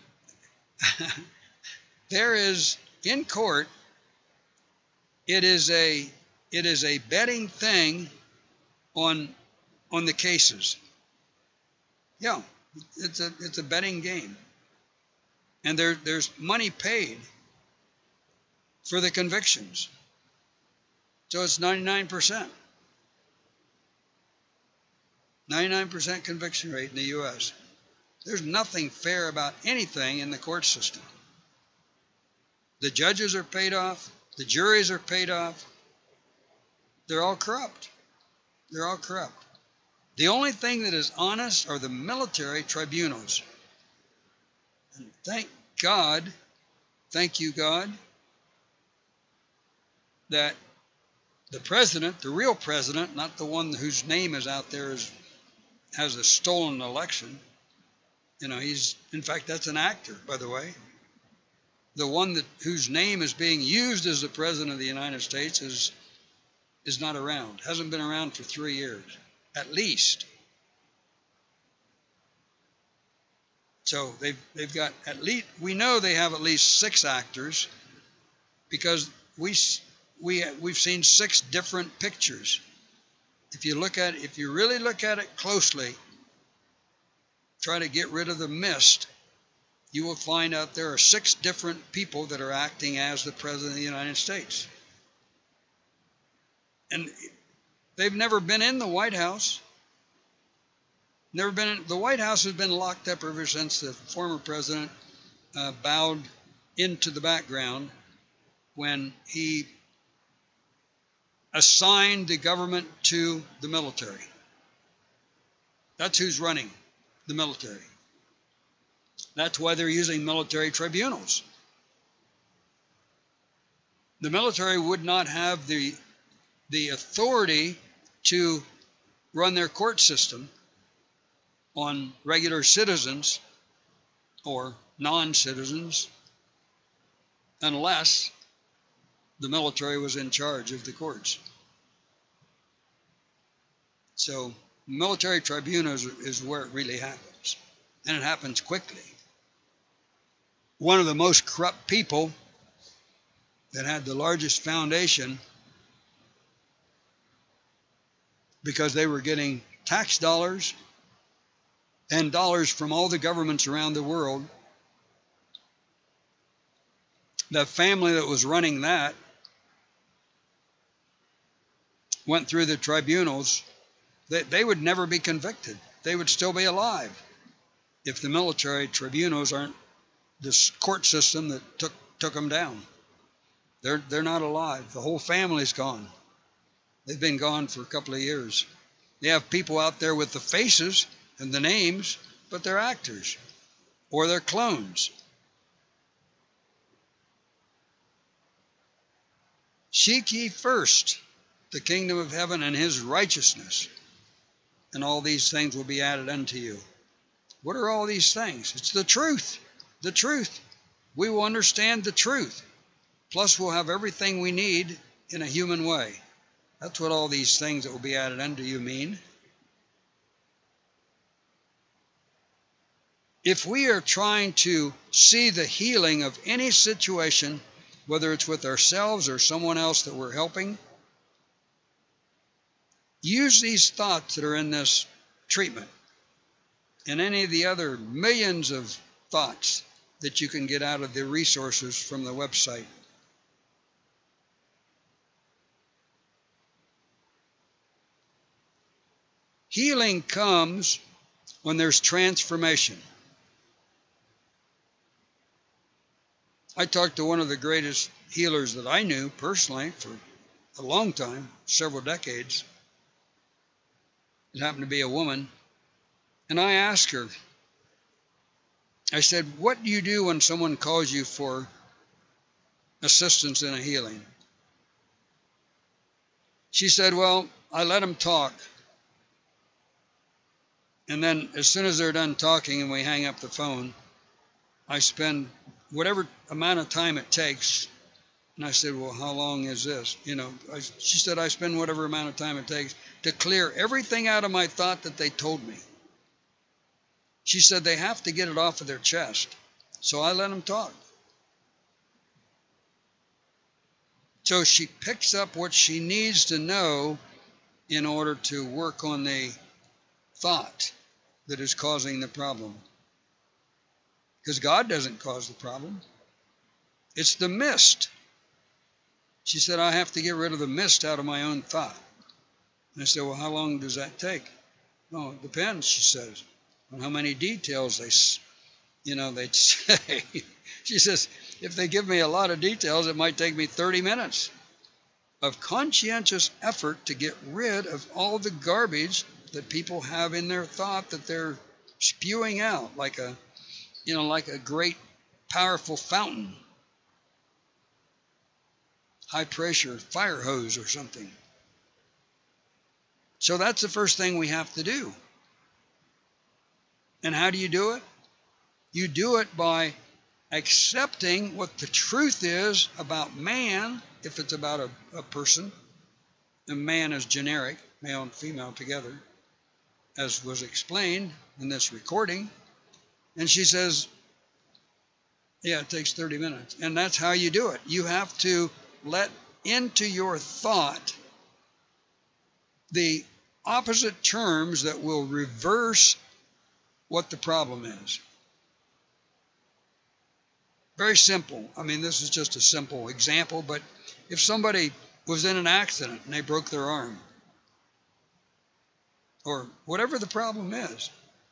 there is, in court, it is a it is a betting thing on on the cases. Yeah, it's a it's a betting game, and there there's money paid for the convictions. So it's ninety-nine percent. ninety-nine percent conviction rate in the U S. There's nothing fair about anything in the court system. The judges are paid off. The juries are paid off. They're all corrupt. They're all corrupt. The only thing that is honest are the military tribunals. And thank God, thank you, God, that the president, the real president, not the one whose name is out there, is, has a stolen election. You know, he's, in fact, that's an actor, by the way. The one that whose name is being used as the president of the United States is is not around, hasn't been around for three years, at least. So they've they've got at least, we know they have at least six actors, because we we we've seen six different pictures. If you look at if you really look at it closely, try to get rid of the mist, you will find out there are six different people that are acting as the President of the United States. And they've never been in the White House. Never been in, the White House has been locked up ever since the former president uh, bowed into the background when he assigned the government to the military. That's who's running the military. That's why they're using military tribunals. The military would not have the, the authority to run their court system on regular citizens or non-citizens unless the military was in charge of the courts. So military tribunals is where it really happens, and it happens quickly. One of the most corrupt people that had the largest foundation, because they were getting tax dollars and dollars from all the governments around the world. The family that was running that went through the tribunals. They, they would never be convicted. They would still be alive if the military tribunals aren't this court system that took took them down. They're they're not alive. The whole family's gone. They've been gone for a couple of years. They have people out there with the faces and the names, but they're actors or they're clones. Seek ye first the kingdom of heaven and his righteousness, and all these things will be added unto you. What are all these things? It's the truth. The truth. We will understand the truth. Plus we'll have everything we need in a human way. That's what all these things that will be added unto you mean. If we are trying to see the healing of any situation, whether it's with ourselves or someone else that we're helping, use these thoughts that are in this treatment and any of the other millions of thoughts that you can get out of the resources from the website. Healing comes when there's transformation. I talked to one of the greatest healers that I knew personally for a long time, several decades. It happened to be a woman. And I asked her, I said, what do you do when someone calls you for assistance in a healing? She said, well, I let them talk. And then as soon as they're done talking and we hang up the phone, I spend whatever amount of time it takes. And I said, well, how long is this? You know, I, she said, I spend whatever amount of time it takes to clear everything out of my thought that they told me. She said they have to get it off of their chest. So I let them talk. So she picks up what she needs to know in order to work on the thought that is causing the problem. Because God doesn't cause the problem. It's the mist. She said, I have to get rid of the mist out of my own thought. And I said, well, how long does that take? Oh, it depends, she says, on how many details they, you know, they'd say. She says, if they give me a lot of details, it might take me thirty minutes of conscientious effort to get rid of all the garbage that people have in their thought that they're spewing out like a, you know, like a great powerful fountain, high pressure fire hose or something. So that's the first thing we have to do. And how do you do it? You do it by accepting what the truth is about man, if it's about a, a person, and man is generic, male and female together, as was explained in this recording. And she says, yeah, it takes thirty minutes. And that's how you do it. You have to let into your thought the opposite terms that will reverse what the problem is. Very simple. I mean, this is just a simple example, but if somebody was in an accident and they broke their arm, or whatever the problem is,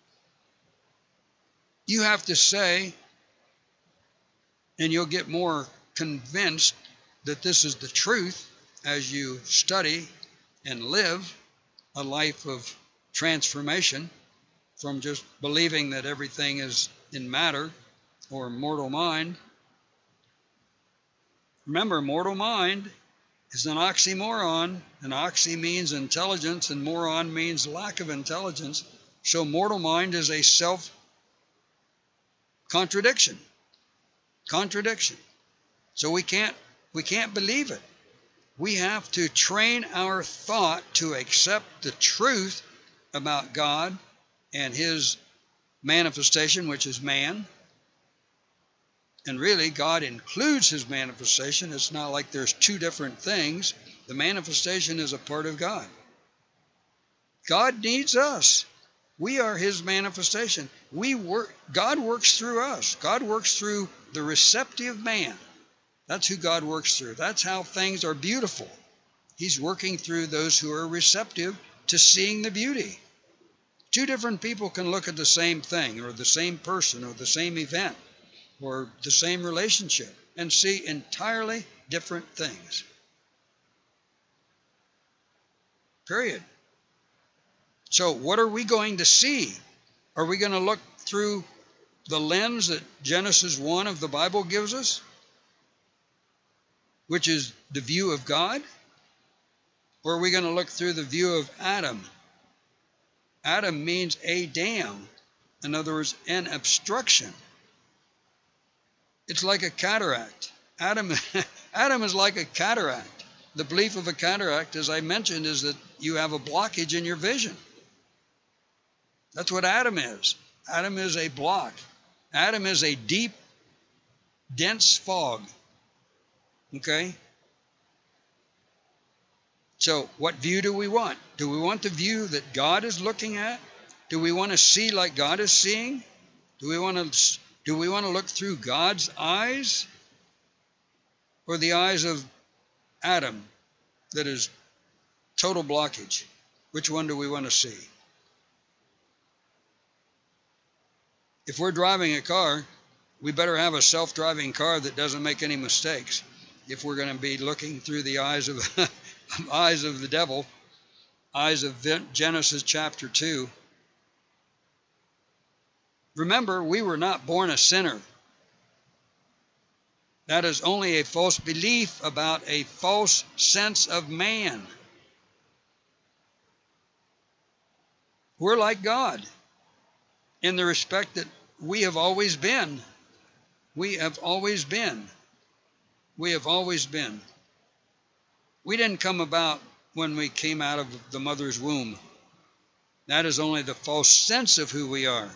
you have to say, and you'll get more convinced that this is the truth as you study and live a life of transformation from just believing that everything is in matter or mortal mind. Remember, mortal mind is an oxymoron. An oxy means intelligence and moron means lack of intelligence. So mortal mind is a self-contradiction. Contradiction. So we can't we can't believe it. We have to train our thought to accept the truth about God and his manifestation, which is man. And really, God includes his manifestation. It's not like there's two different things. The manifestation is a part of God. God needs us. We are his manifestation. We work, God works through us. God works through the receptive man. That's who God works through. That's how things are beautiful. He's working through those who are receptive to seeing the beauty. Two different people can look at the same thing or the same person or the same event or the same relationship and see entirely different things. Period. So what are we going to see? Are we going to look through the lens that Genesis one of the Bible gives us, which is the view of God? Or are we going to look through the view of Adam? Adam means a dam. In other words, an obstruction. It's like a cataract. Adam, Adam is like a cataract. The belief of a cataract, as I mentioned, is that you have a blockage in your vision. That's what Adam is. Adam is a block. Adam is a deep, dense fog. Okay? So what view do we want? Do we want the view that God is looking at? Do we want to see like God is seeing? Do we want to, do we want to look through God's eyes or the eyes of Adam that is total blockage? Which one do we want to see? If we're driving a car, we better have a self-driving car that doesn't make any mistakes. If we're going to be looking through the eyes of eyes of the devil, eyes of Genesis chapter two. Remember, we were not born a sinner. That is only a false belief about a false sense of man. We're like God in the respect that we have always been. We have always been. We have always been. We didn't come about when we came out of the mother's womb. That is only the false sense of who we are.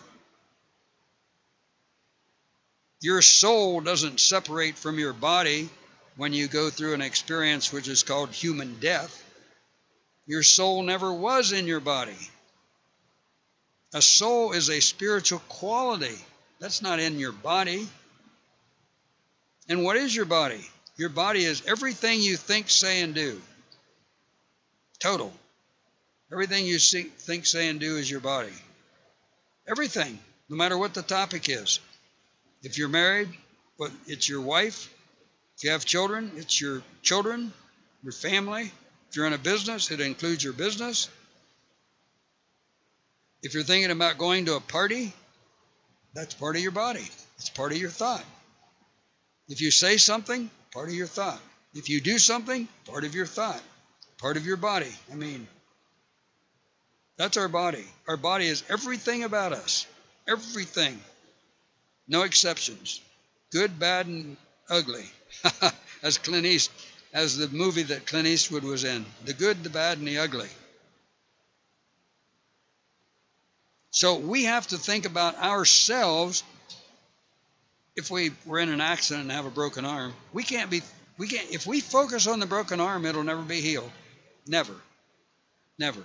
Your soul doesn't separate from your body when you go through an experience which is called human death. Your soul never was in your body. A soul is a spiritual quality. That's not in your body. And what is your body? Your body is everything you think, say, and do. Total. Everything you think, say, and do is your body. Everything, no matter what the topic is. If you're married, it's your wife. If you have children, it's your children, your family. If you're in a business, it includes your business. If you're thinking about going to a party, that's part of your body. It's part of your thought. If you say something, part of your thought. If you do something, part of your thought. Part of your body. I mean, that's our body. Our body is everything about us. Everything. No exceptions. Good, bad, and ugly. As Clint East, as the movie that Clint Eastwood was in. The good, the bad, and the ugly. So we have to think about ourselves. If we were in an accident and have a broken arm, we can't be, we can't, if we focus on the broken arm, it'll never be healed. Never. Never.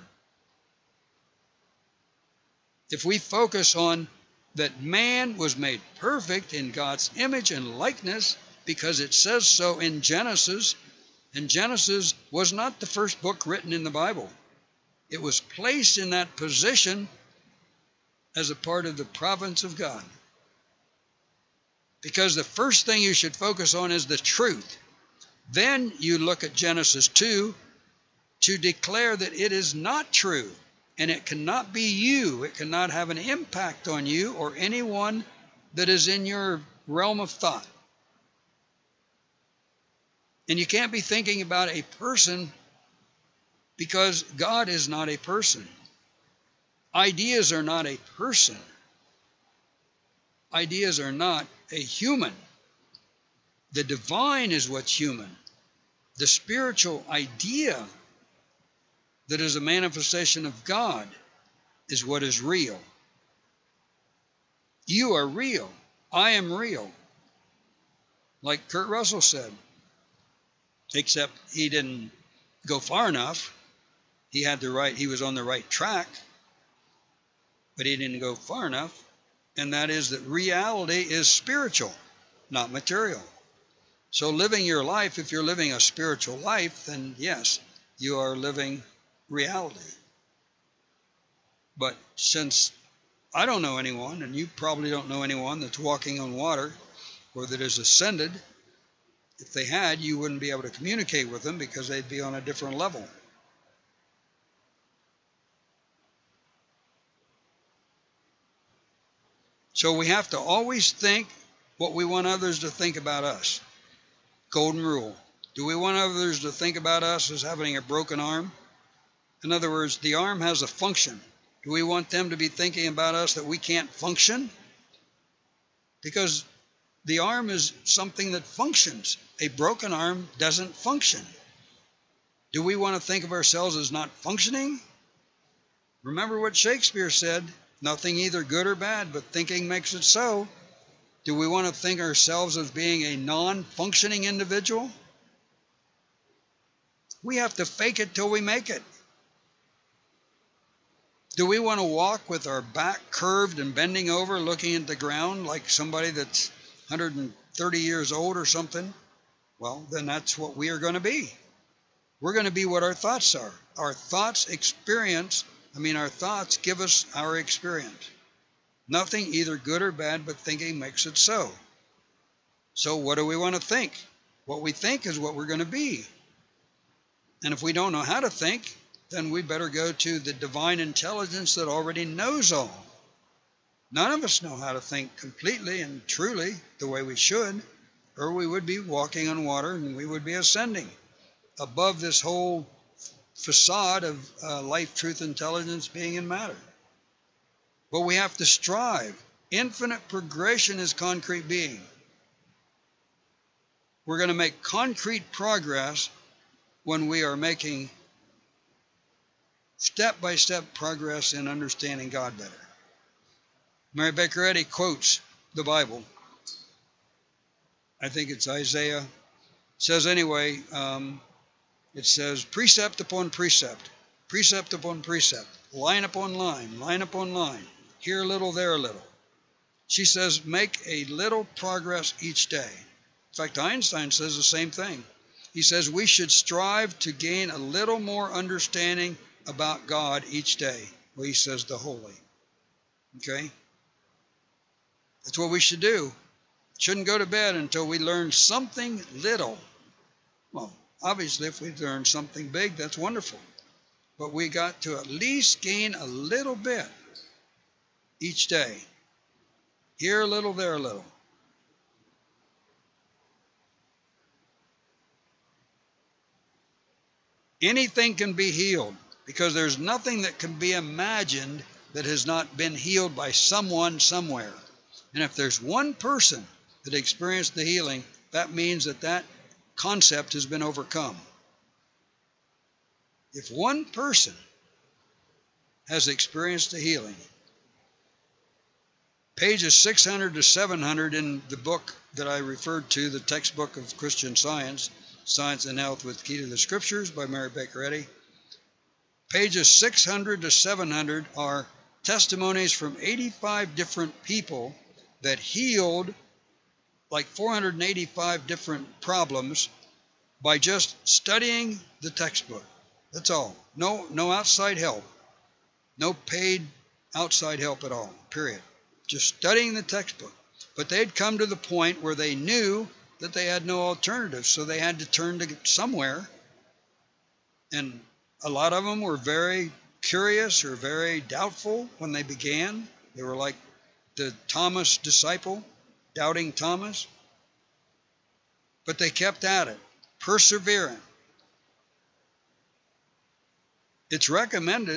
If we focus on that man was made perfect in God's image and likeness, because it says so in Genesis, and Genesis was not the first book written in the Bible. It was placed in that position as a part of the providence of God. Because the first thing you should focus on is the truth. Then you look at Genesis two to declare that it is not true. And it cannot be you. It cannot have an impact on you or anyone that is in your realm of thought. And you can't be thinking about a person because God is not a person. Ideas are not a person. Ideas are not a human. The divine is what's human. The spiritual idea that is a manifestation of God is what is real. You are real. I am real. Like Kurt Russell said, except he didn't go far enough. He had the right, he was on the right track, but he didn't go far enough. And that is that reality is spiritual, not material. So living your life, if you're living a spiritual life, then yes, you are living reality. But since I don't know anyone, and you probably don't know anyone that's walking on water or that is ascended, if they had, you wouldn't be able to communicate with them because they'd be on a different level. So we have to always think what we want others to think about us. Golden rule. Do we want others to think about us as having a broken arm? In other words, the arm has a function. Do we want them to be thinking about us that we can't function? Because the arm is something that functions. A broken arm doesn't function. Do we want to think of ourselves as not functioning? Remember what Shakespeare said, nothing either good or bad, but thinking makes it so. Do we want to think ourselves as being a non-functioning individual? We have to fake it till we make it. Do we want to walk with our back curved and bending over, looking at the ground like somebody that's one hundred thirty years old or something? Well, then that's what we are going to be. We're going to be what our thoughts are. Our thoughts experience, I mean, our thoughts give us our experience. Nothing either good or bad, but thinking makes it so. So what do we want to think? What we think is what we're going to be. And if we don't know how to think, then we better go to the divine intelligence that already knows all. None of us know how to think completely and truly the way we should, or we would be walking on water and we would be ascending above this whole facade of uh, life, truth, intelligence, being, and matter. But we have to strive. Infinite progression is concrete being. We're going to make concrete progress when we are making step-by-step progress in understanding God better. Mary Baker Eddy quotes the Bible. I think it's Isaiah. It says anyway, um, it says precept upon precept, precept upon precept, line upon line, line upon line, here a little, there a little. She says make a little progress each day. In fact, Einstein says the same thing. He says we should strive to gain a little more understanding about God each day. Well, he says the holy. Okay? That's what we should do. Shouldn't go to bed until we learn something little. Well, obviously, if we learn something big, that's wonderful. But we got to at least gain a little bit each day. Here a little, there a little. Anything can be healed because there's nothing that can be imagined that has not been healed by someone somewhere. And if there's one person that experienced the healing, that means that that concept has been overcome. If one person has experienced the healing, pages six hundred to seven hundred in the book that I referred to, the textbook of Christian Science, Science and Health with Key to the Scriptures by Mary Baker Eddy, pages six hundred to seven hundred are testimonies from eighty-five different people that healed like four hundred eighty-five different problems by just studying the textbook. That's all. No, no outside help. No paid outside help at all, period. Just studying the textbook. But they'd come to the point where they knew that they had no alternative, so they had to turn to somewhere. And a lot of them were very curious or very doubtful when they began. They were like the Thomas disciple, doubting Thomas. But they kept at it, persevering. It's recommended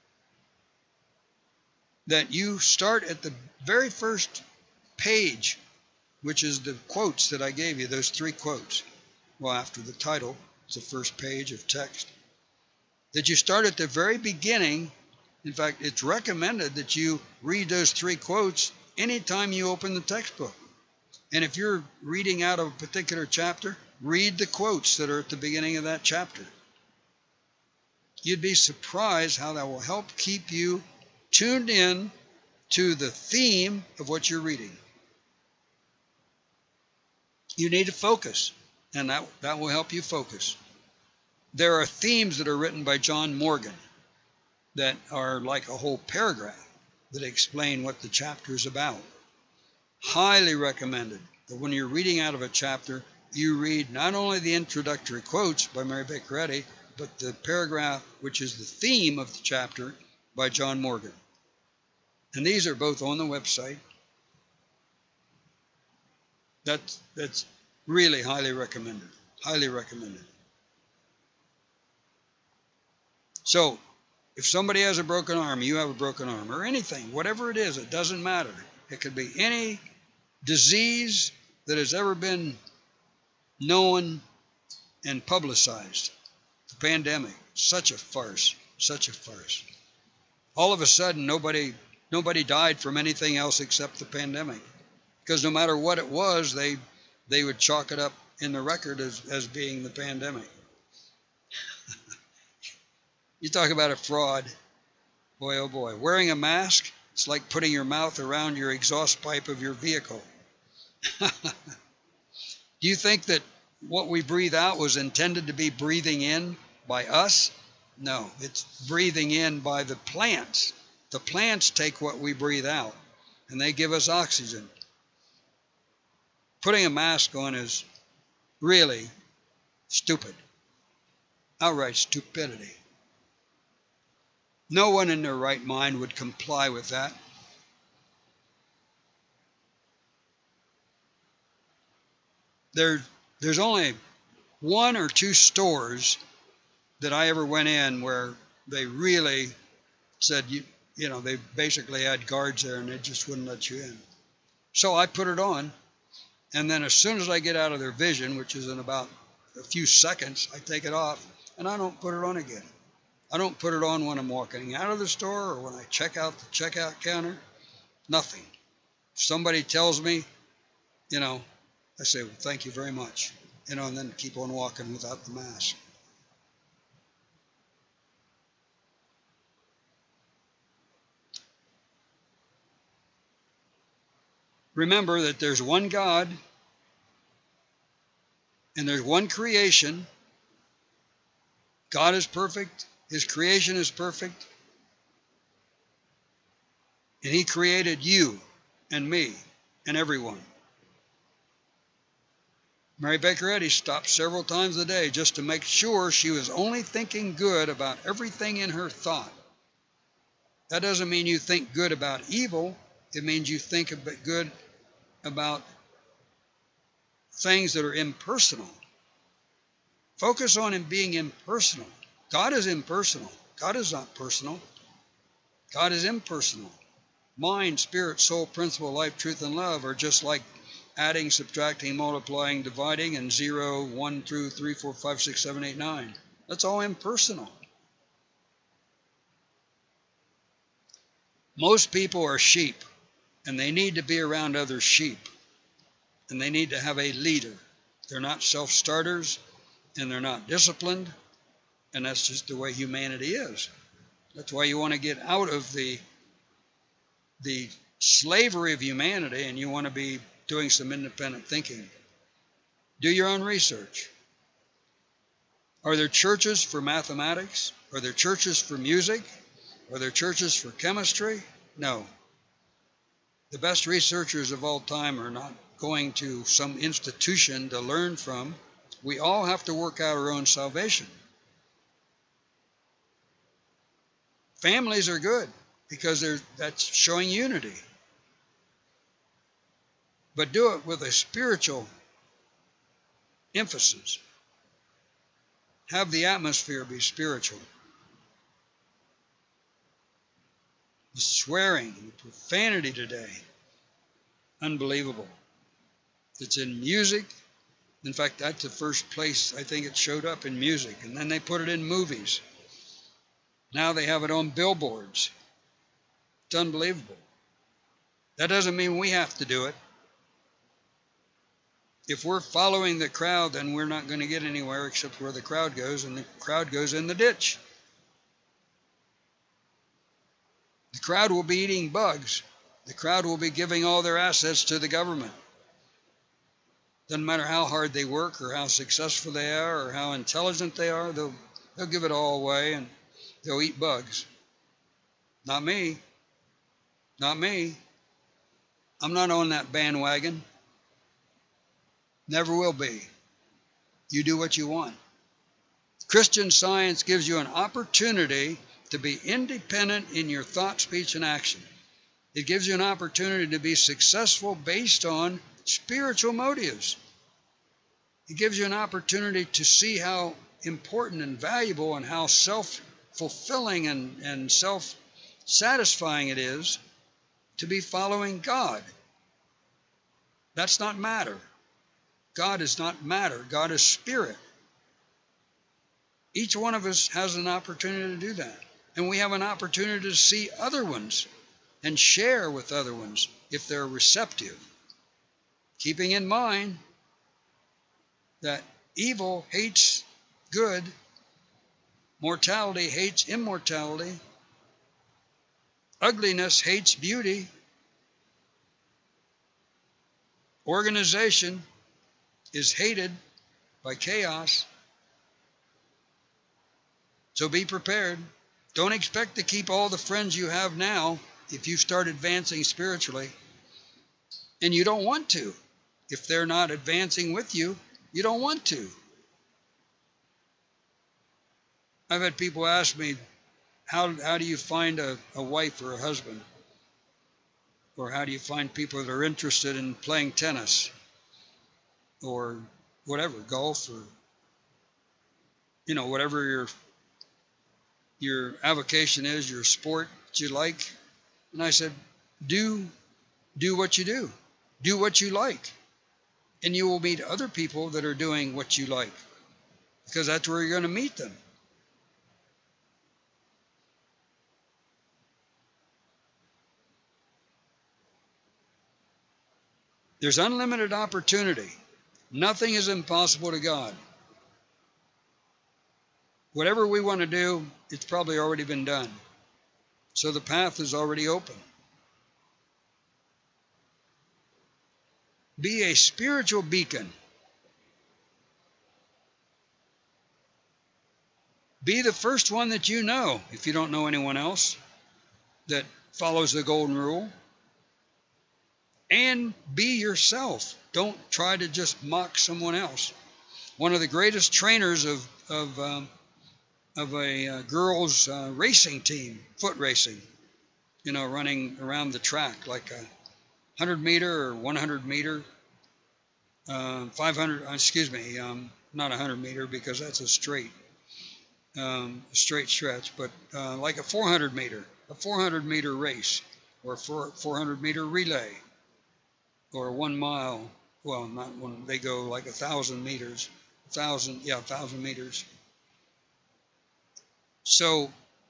that you start at the very first page, which is the quotes that I gave you, those three quotes. Well, after the title, It's the first page of text. That you start at the very beginning. In fact, it's recommended that you read those three quotes anytime you open the textbook. And if you're reading out of a particular chapter, read the quotes that are at the beginning of that chapter. You'd be surprised how that will help keep you tuned in to the theme of what you're reading. You need to focus, and that, that will help you focus. There are themes that are written by John Morgan that are like a whole paragraph that explain what the chapter is about. Highly recommended that when you're reading out of a chapter, you read not only the introductory quotes by Mary Baker Eddy, but the paragraph which is the theme of the chapter by John Morgan. And these are both on the website. That's, that's really highly recommended. Highly recommended. So, if somebody has a broken arm, you have a broken arm, or anything, whatever it is, it doesn't matter. It could be any disease that has ever been known and publicized. The pandemic, such a farce, such a farce. All of a sudden, nobody, nobody died from anything else except the pandemic. Because no matter what it was, they, they would chalk it up in the record as, as being the pandemic. You talk about a fraud. Boy, oh boy. Wearing a mask, it's like putting your mouth around your exhaust pipe of your vehicle. Do you think that what we breathe out was intended to be breathing in by us? No, it's breathing in by the plants. The plants take what we breathe out, and they give us oxygen. Putting a mask on is really stupid. Outright stupidity. No one in their right mind would comply with that. There, there's only one or two stores that I ever went in where they really said, you, you know, they basically had guards there and they just wouldn't let you in. So I put it on, and then as soon as I get out of their vision, which is in about a few seconds, I take it off, and I don't put it on again. I don't put it on when I'm walking out of the store or when I check out the checkout counter. Nothing. If somebody tells me, you know, I say, well, thank you very much. You know, and then keep on walking without the mask. Remember that there's one God and there's one creation. God is perfect. His creation is perfect. And He created you and me and everyone. Mary Baker Eddy stopped several times a day just to make sure she was only thinking good about everything in her thought. That doesn't mean you think good about evil. It means you think a bit good about things that are impersonal. Focus on Him being impersonal. God is impersonal. God is not personal. God is impersonal. Mind, spirit, soul, principle, life, truth, and love are just like adding, subtracting, multiplying, dividing, and zero, one, two, three, four, five, six, seven, eight, nine. That's all impersonal. Most people are sheep, and they need to be around other sheep, and they need to have a leader. They're not self-starters, and they're not disciplined, and that's just the way humanity is. That's why you want to get out of the, the slavery of humanity, and you want to be doing some independent thinking. Do your own research. Are there churches for mathematics? Are there churches for music? Are there churches for chemistry? No. The best researchers of all time are not going to some institution to learn from. We all have to work out our own salvation. Families are good because they're, that's showing unity. But do it with a spiritual emphasis. Have the atmosphere be spiritual. The swearing, the profanity today, unbelievable. It's in music, In fact, that's the first place I think it showed up in music. And then they put it in movies. Now they have it on billboards. It's unbelievable. That doesn't mean we have to do it. If we're following the crowd, then we're not going to get anywhere except where the crowd goes, and the crowd goes in the ditch. The crowd will be eating bugs. The crowd will be giving all their assets to the government. Doesn't matter how hard they work or how successful they are or how intelligent they are, they'll, they'll give it all away and they'll eat bugs. Not me. Not me. I'm not on that bandwagon. Never will be. You do what you want. Christian Science gives you an opportunity to be independent in your thought, speech, and action. It gives you an opportunity to be successful based on spiritual motives. It gives you an opportunity to see how important and valuable and how self-fulfilling and, and self-satisfying it is to be following God. That's not matter. God is not matter. God is spirit. Each one of us has an opportunity to do that. And we have an opportunity to see other ones and share with other ones if they're receptive. Keeping in mind that evil hates good, mortality hates immortality, ugliness hates beauty, organization is hated by chaos. So be prepared. Don't expect to keep all the friends you have now if you start advancing spiritually. And you don't want to. If they're not advancing with you, you don't want to. I've had people ask me, how, how do you find a, a wife or a husband? Or how do you find people that are interested in playing tennis? Or whatever, golf, or, you know, whatever your your avocation is, your sport that you like. And I said, do, do what you do. Do what you like. And you will meet other people that are doing what you like. Because that's where you're going to meet them. There's unlimited opportunity. Nothing is impossible to God. Whatever we want to do, it's probably already been done. So the path is already open. Be a spiritual beacon. Be the first one that you know, if you don't know anyone else, that follows the golden rule. And be yourself. Don't try to just mock someone else. One of the greatest trainers of, of, um, of a uh, girls' uh, racing team, foot racing, you know, running around the track like a one hundred meter or one hundred meter, uh, five hundred, excuse me, um, not one hundred meter because that's a straight, um, a straight stretch, but uh, like a four hundred meter, a four hundred meter race or a four hundred meter relay or one mile, well, not one, they go like a thousand meters, a thousand, yeah, a thousand meters. So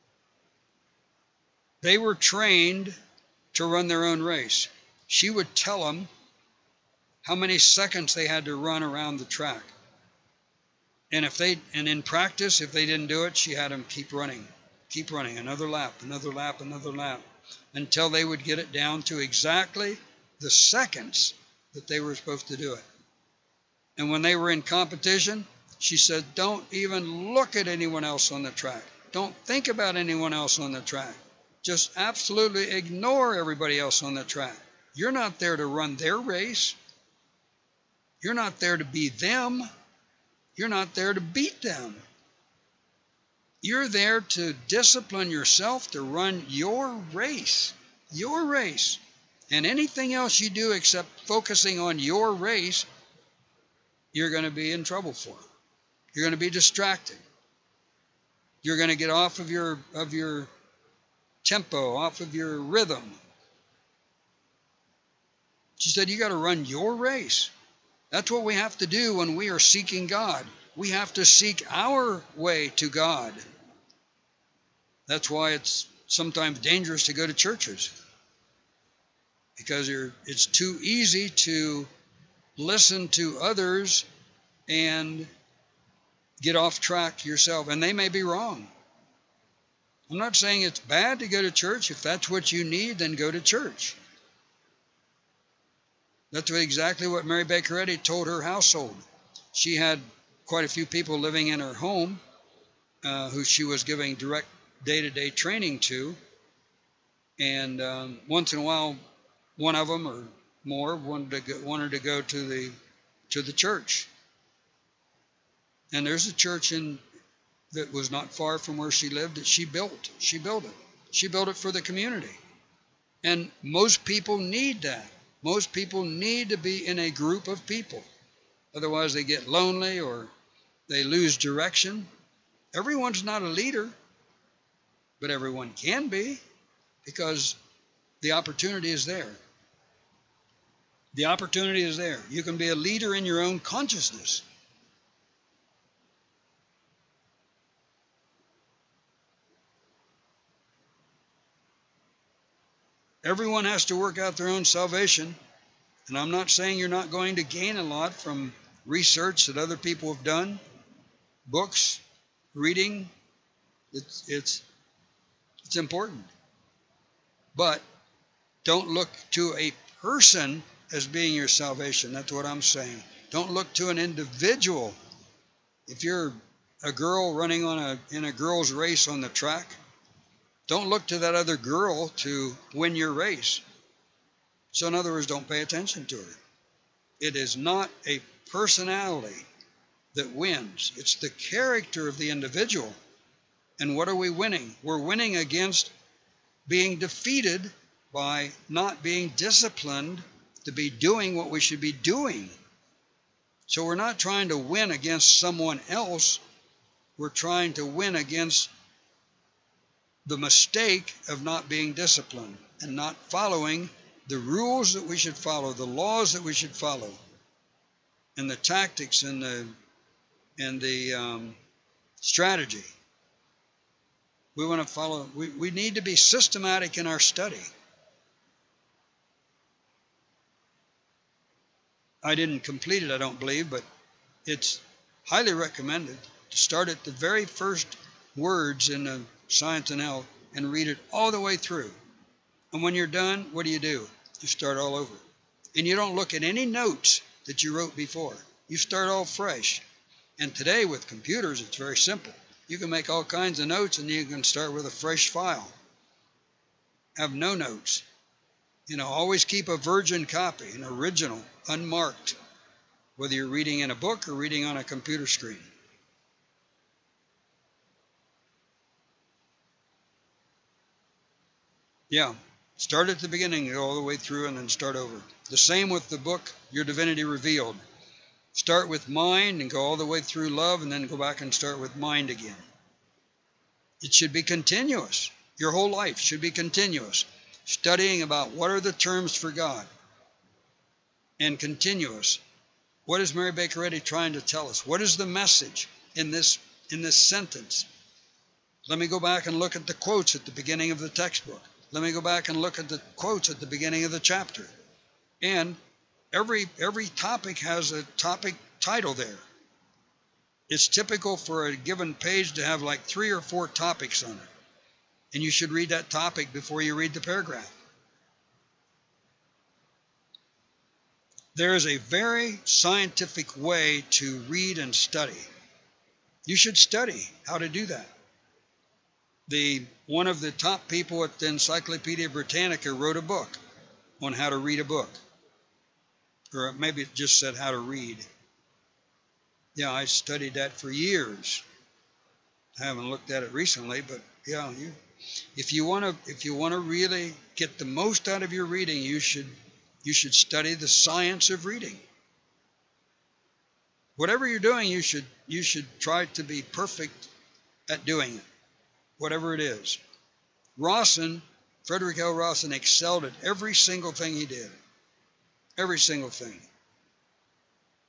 they were trained to run their own race. She would tell them how many seconds they had to run around the track. And if they, and in practice, if they didn't do it, she had them keep running, keep running, another lap, another lap, another lap, until they would get it down to exactly the seconds that they were supposed to do it. And when they were in competition, she said, don't even look at anyone else on the track. Don't think about anyone else on the track. Just absolutely ignore everybody else on the track. You're not there to run their race. You're not there to be them. You're not there to beat them. You're there to discipline yourself to run your race. Your race. And anything else you do except focusing on your race, you're going to be in trouble for. You're going to be distracted. You're going to get off of your of your tempo, off of your rhythm. She said, you got to run your race. That's what we have to do when we are seeking God. We have to seek our way to God. That's why it's sometimes dangerous to go to churches, because it's too easy to listen to others and get off track yourself, and they may be wrong. I'm not saying it's bad to go to church. If that's what you need, then go to church. That's exactly what Mary Baker Eddy told her household. She had quite a few people living in her home uh, who she was giving direct day-to-day training to, and um, once in a while, one of them or more wanted to go, wanted to go to the to the church. And there's a church in that was not far from where she lived that she built. She built it. She built it for the community. And most people need that. Most people need to be in a group of people. Otherwise they get lonely or they lose direction. Everyone's not a leader, but everyone can be, because the opportunity is there. The opportunity is there. You can be a leader in your own consciousness. Everyone has to work out their own salvation. And I'm not saying you're not going to gain a lot from research that other people have done, books, reading. It's, it's, it's important. But don't look to a person as being your salvation. That's what I'm saying. Don't look to an individual. If you're a girl running on a in a girls' race on the track, don't look to that other girl to win your race. So in other words, don't pay attention to her. It is not a personality that wins. It's the character of the individual. And what are we winning? We're winning against being defeated by not being disciplined to be doing what we should be doing. So we're not trying to win against someone else. We're trying to win against the mistake of not being disciplined and not following the rules that we should follow, the laws that we should follow, and the tactics and the and the um, strategy. We want to follow. We, we need to be systematic in our study. I didn't complete it, I don't believe, but it's highly recommended to start at the very first words in the Science and Health and read it all the way through. And when you're done, what do you do? You start all over. And you don't look at any notes that you wrote before. You start all fresh. And today with computers, it's very simple. You can make all kinds of notes and you can start with a fresh file. Have no notes. You know, always keep a virgin copy, an original, unmarked, whether you're reading in a book or reading on a computer screen. Yeah, start at the beginning, go all the way through, and then start over. The same with the book, Your Divinity Revealed. Start with mind and go all the way through love, and then go back and start with mind again. It should be continuous. Your whole life should be continuous. Studying about what are the terms for God, and continuous. What is Mary Baker Eddy trying to tell us? What is the message in this in this sentence? Let me go back and look at the quotes at the beginning of the textbook. Let me go back and look at the quotes at the beginning of the chapter. And every every topic has a topic title there. It's typical for a given page to have like three or four topics on it. And you should read that topic before you read the paragraph. There is a very scientific way to read and study. You should study how to do that. The one of the top people at the Encyclopedia Britannica wrote a book on how to read a book. Or maybe it just said how to read. Yeah, I studied that for years. I haven't looked at it recently, but yeah, you If you want to, if you want to really get the most out of your reading, you should, you should study the science of reading. Whatever you're doing, you should, you should try to be perfect at doing it, whatever it is. Rawson, Frederick L. Rawson, excelled at every single thing he did. Every single thing.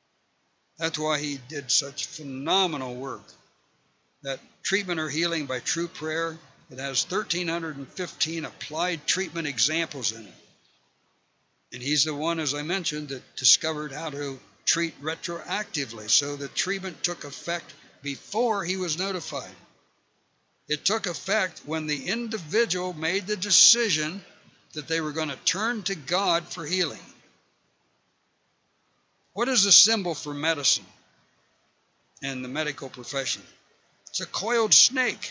That's why he did such phenomenal work. That Treatment or Healing by True Prayer, it has one thousand three hundred fifteen applied treatment examples in it. And he's the one, as I mentioned, that discovered how to treat retroactively. So the treatment took effect before he was notified. It took effect when the individual made the decision that they were going to turn to God for healing. What is the symbol for medicine and the medical profession? It's a coiled snake.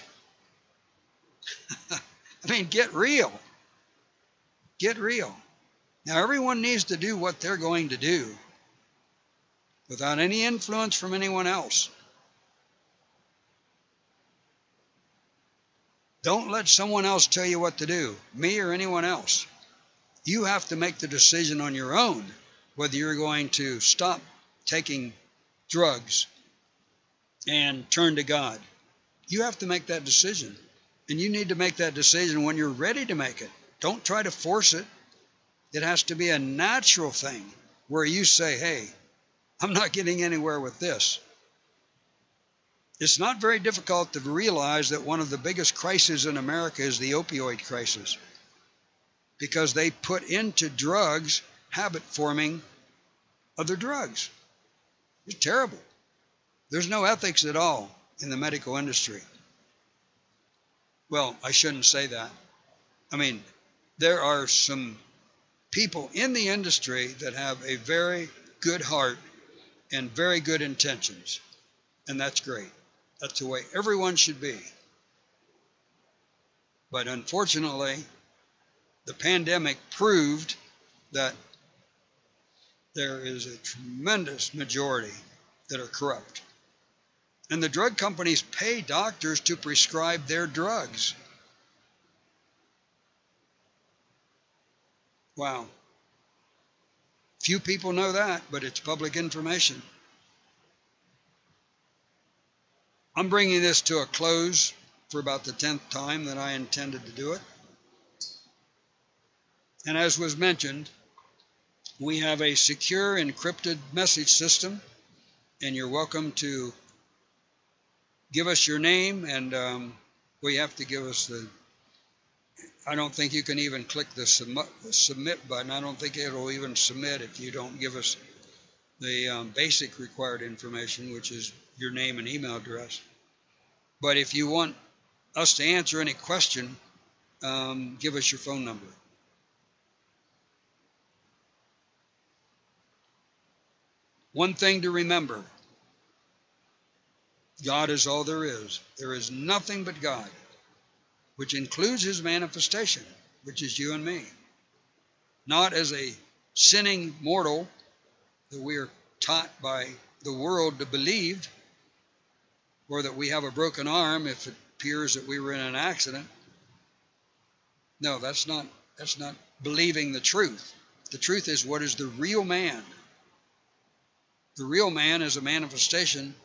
I mean, get real. Get real. Now, everyone needs to do what they're going to do without any influence from anyone else. Don't let someone else tell you what to do, me or anyone else. You have to make the decision on your own whether you're going to stop taking drugs and turn to God. You have to make that decision. And you need to make that decision when you're ready to make it. Don't try to force it. It has to be a natural thing where you say, hey, I'm not getting anywhere with this. It's not very difficult to realize that one of the biggest crises in America is the opioid crisis, because they put into drugs habit forming other drugs. It's terrible. There's no ethics at all in the medical industry. Well, I shouldn't say that. I mean, there are some people in the industry that have a very good heart and very good intentions, and that's great. That's the way everyone should be. But unfortunately, the pandemic proved that there is a tremendous majority that are corrupt. And the drug companies pay doctors to prescribe their drugs. Wow. Few people know that, but it's public information. I'm bringing this to a close for about the tenth time that I intended to do it. And as was mentioned, we have a secure encrypted message system, and you're welcome to give us your name, and um, well, you have to give us the, I don't think you can even click the submit, submit button. I don't think it'll even submit if you don't give us the um, basic required information, which is your name and email address. But if you want us to answer any question, um, give us your phone number. One thing to remember, God is all there is. There is nothing but God, which includes his manifestation, which is you and me. Not as a sinning mortal that we are taught by the world to believe, or that we have a broken arm if it appears that we were in an accident. No, that's not, that's not believing the truth. The truth is, what is the real man? The real man is a manifestation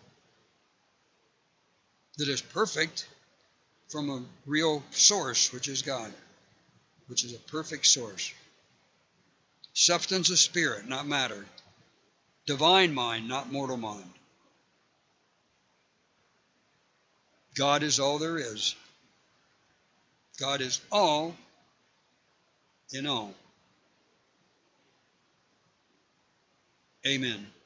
that is perfect from a real source, which is God, which is a perfect source. Substance of spirit, not matter. Divine mind, not mortal mind. God is all there is. God is all in all. Amen.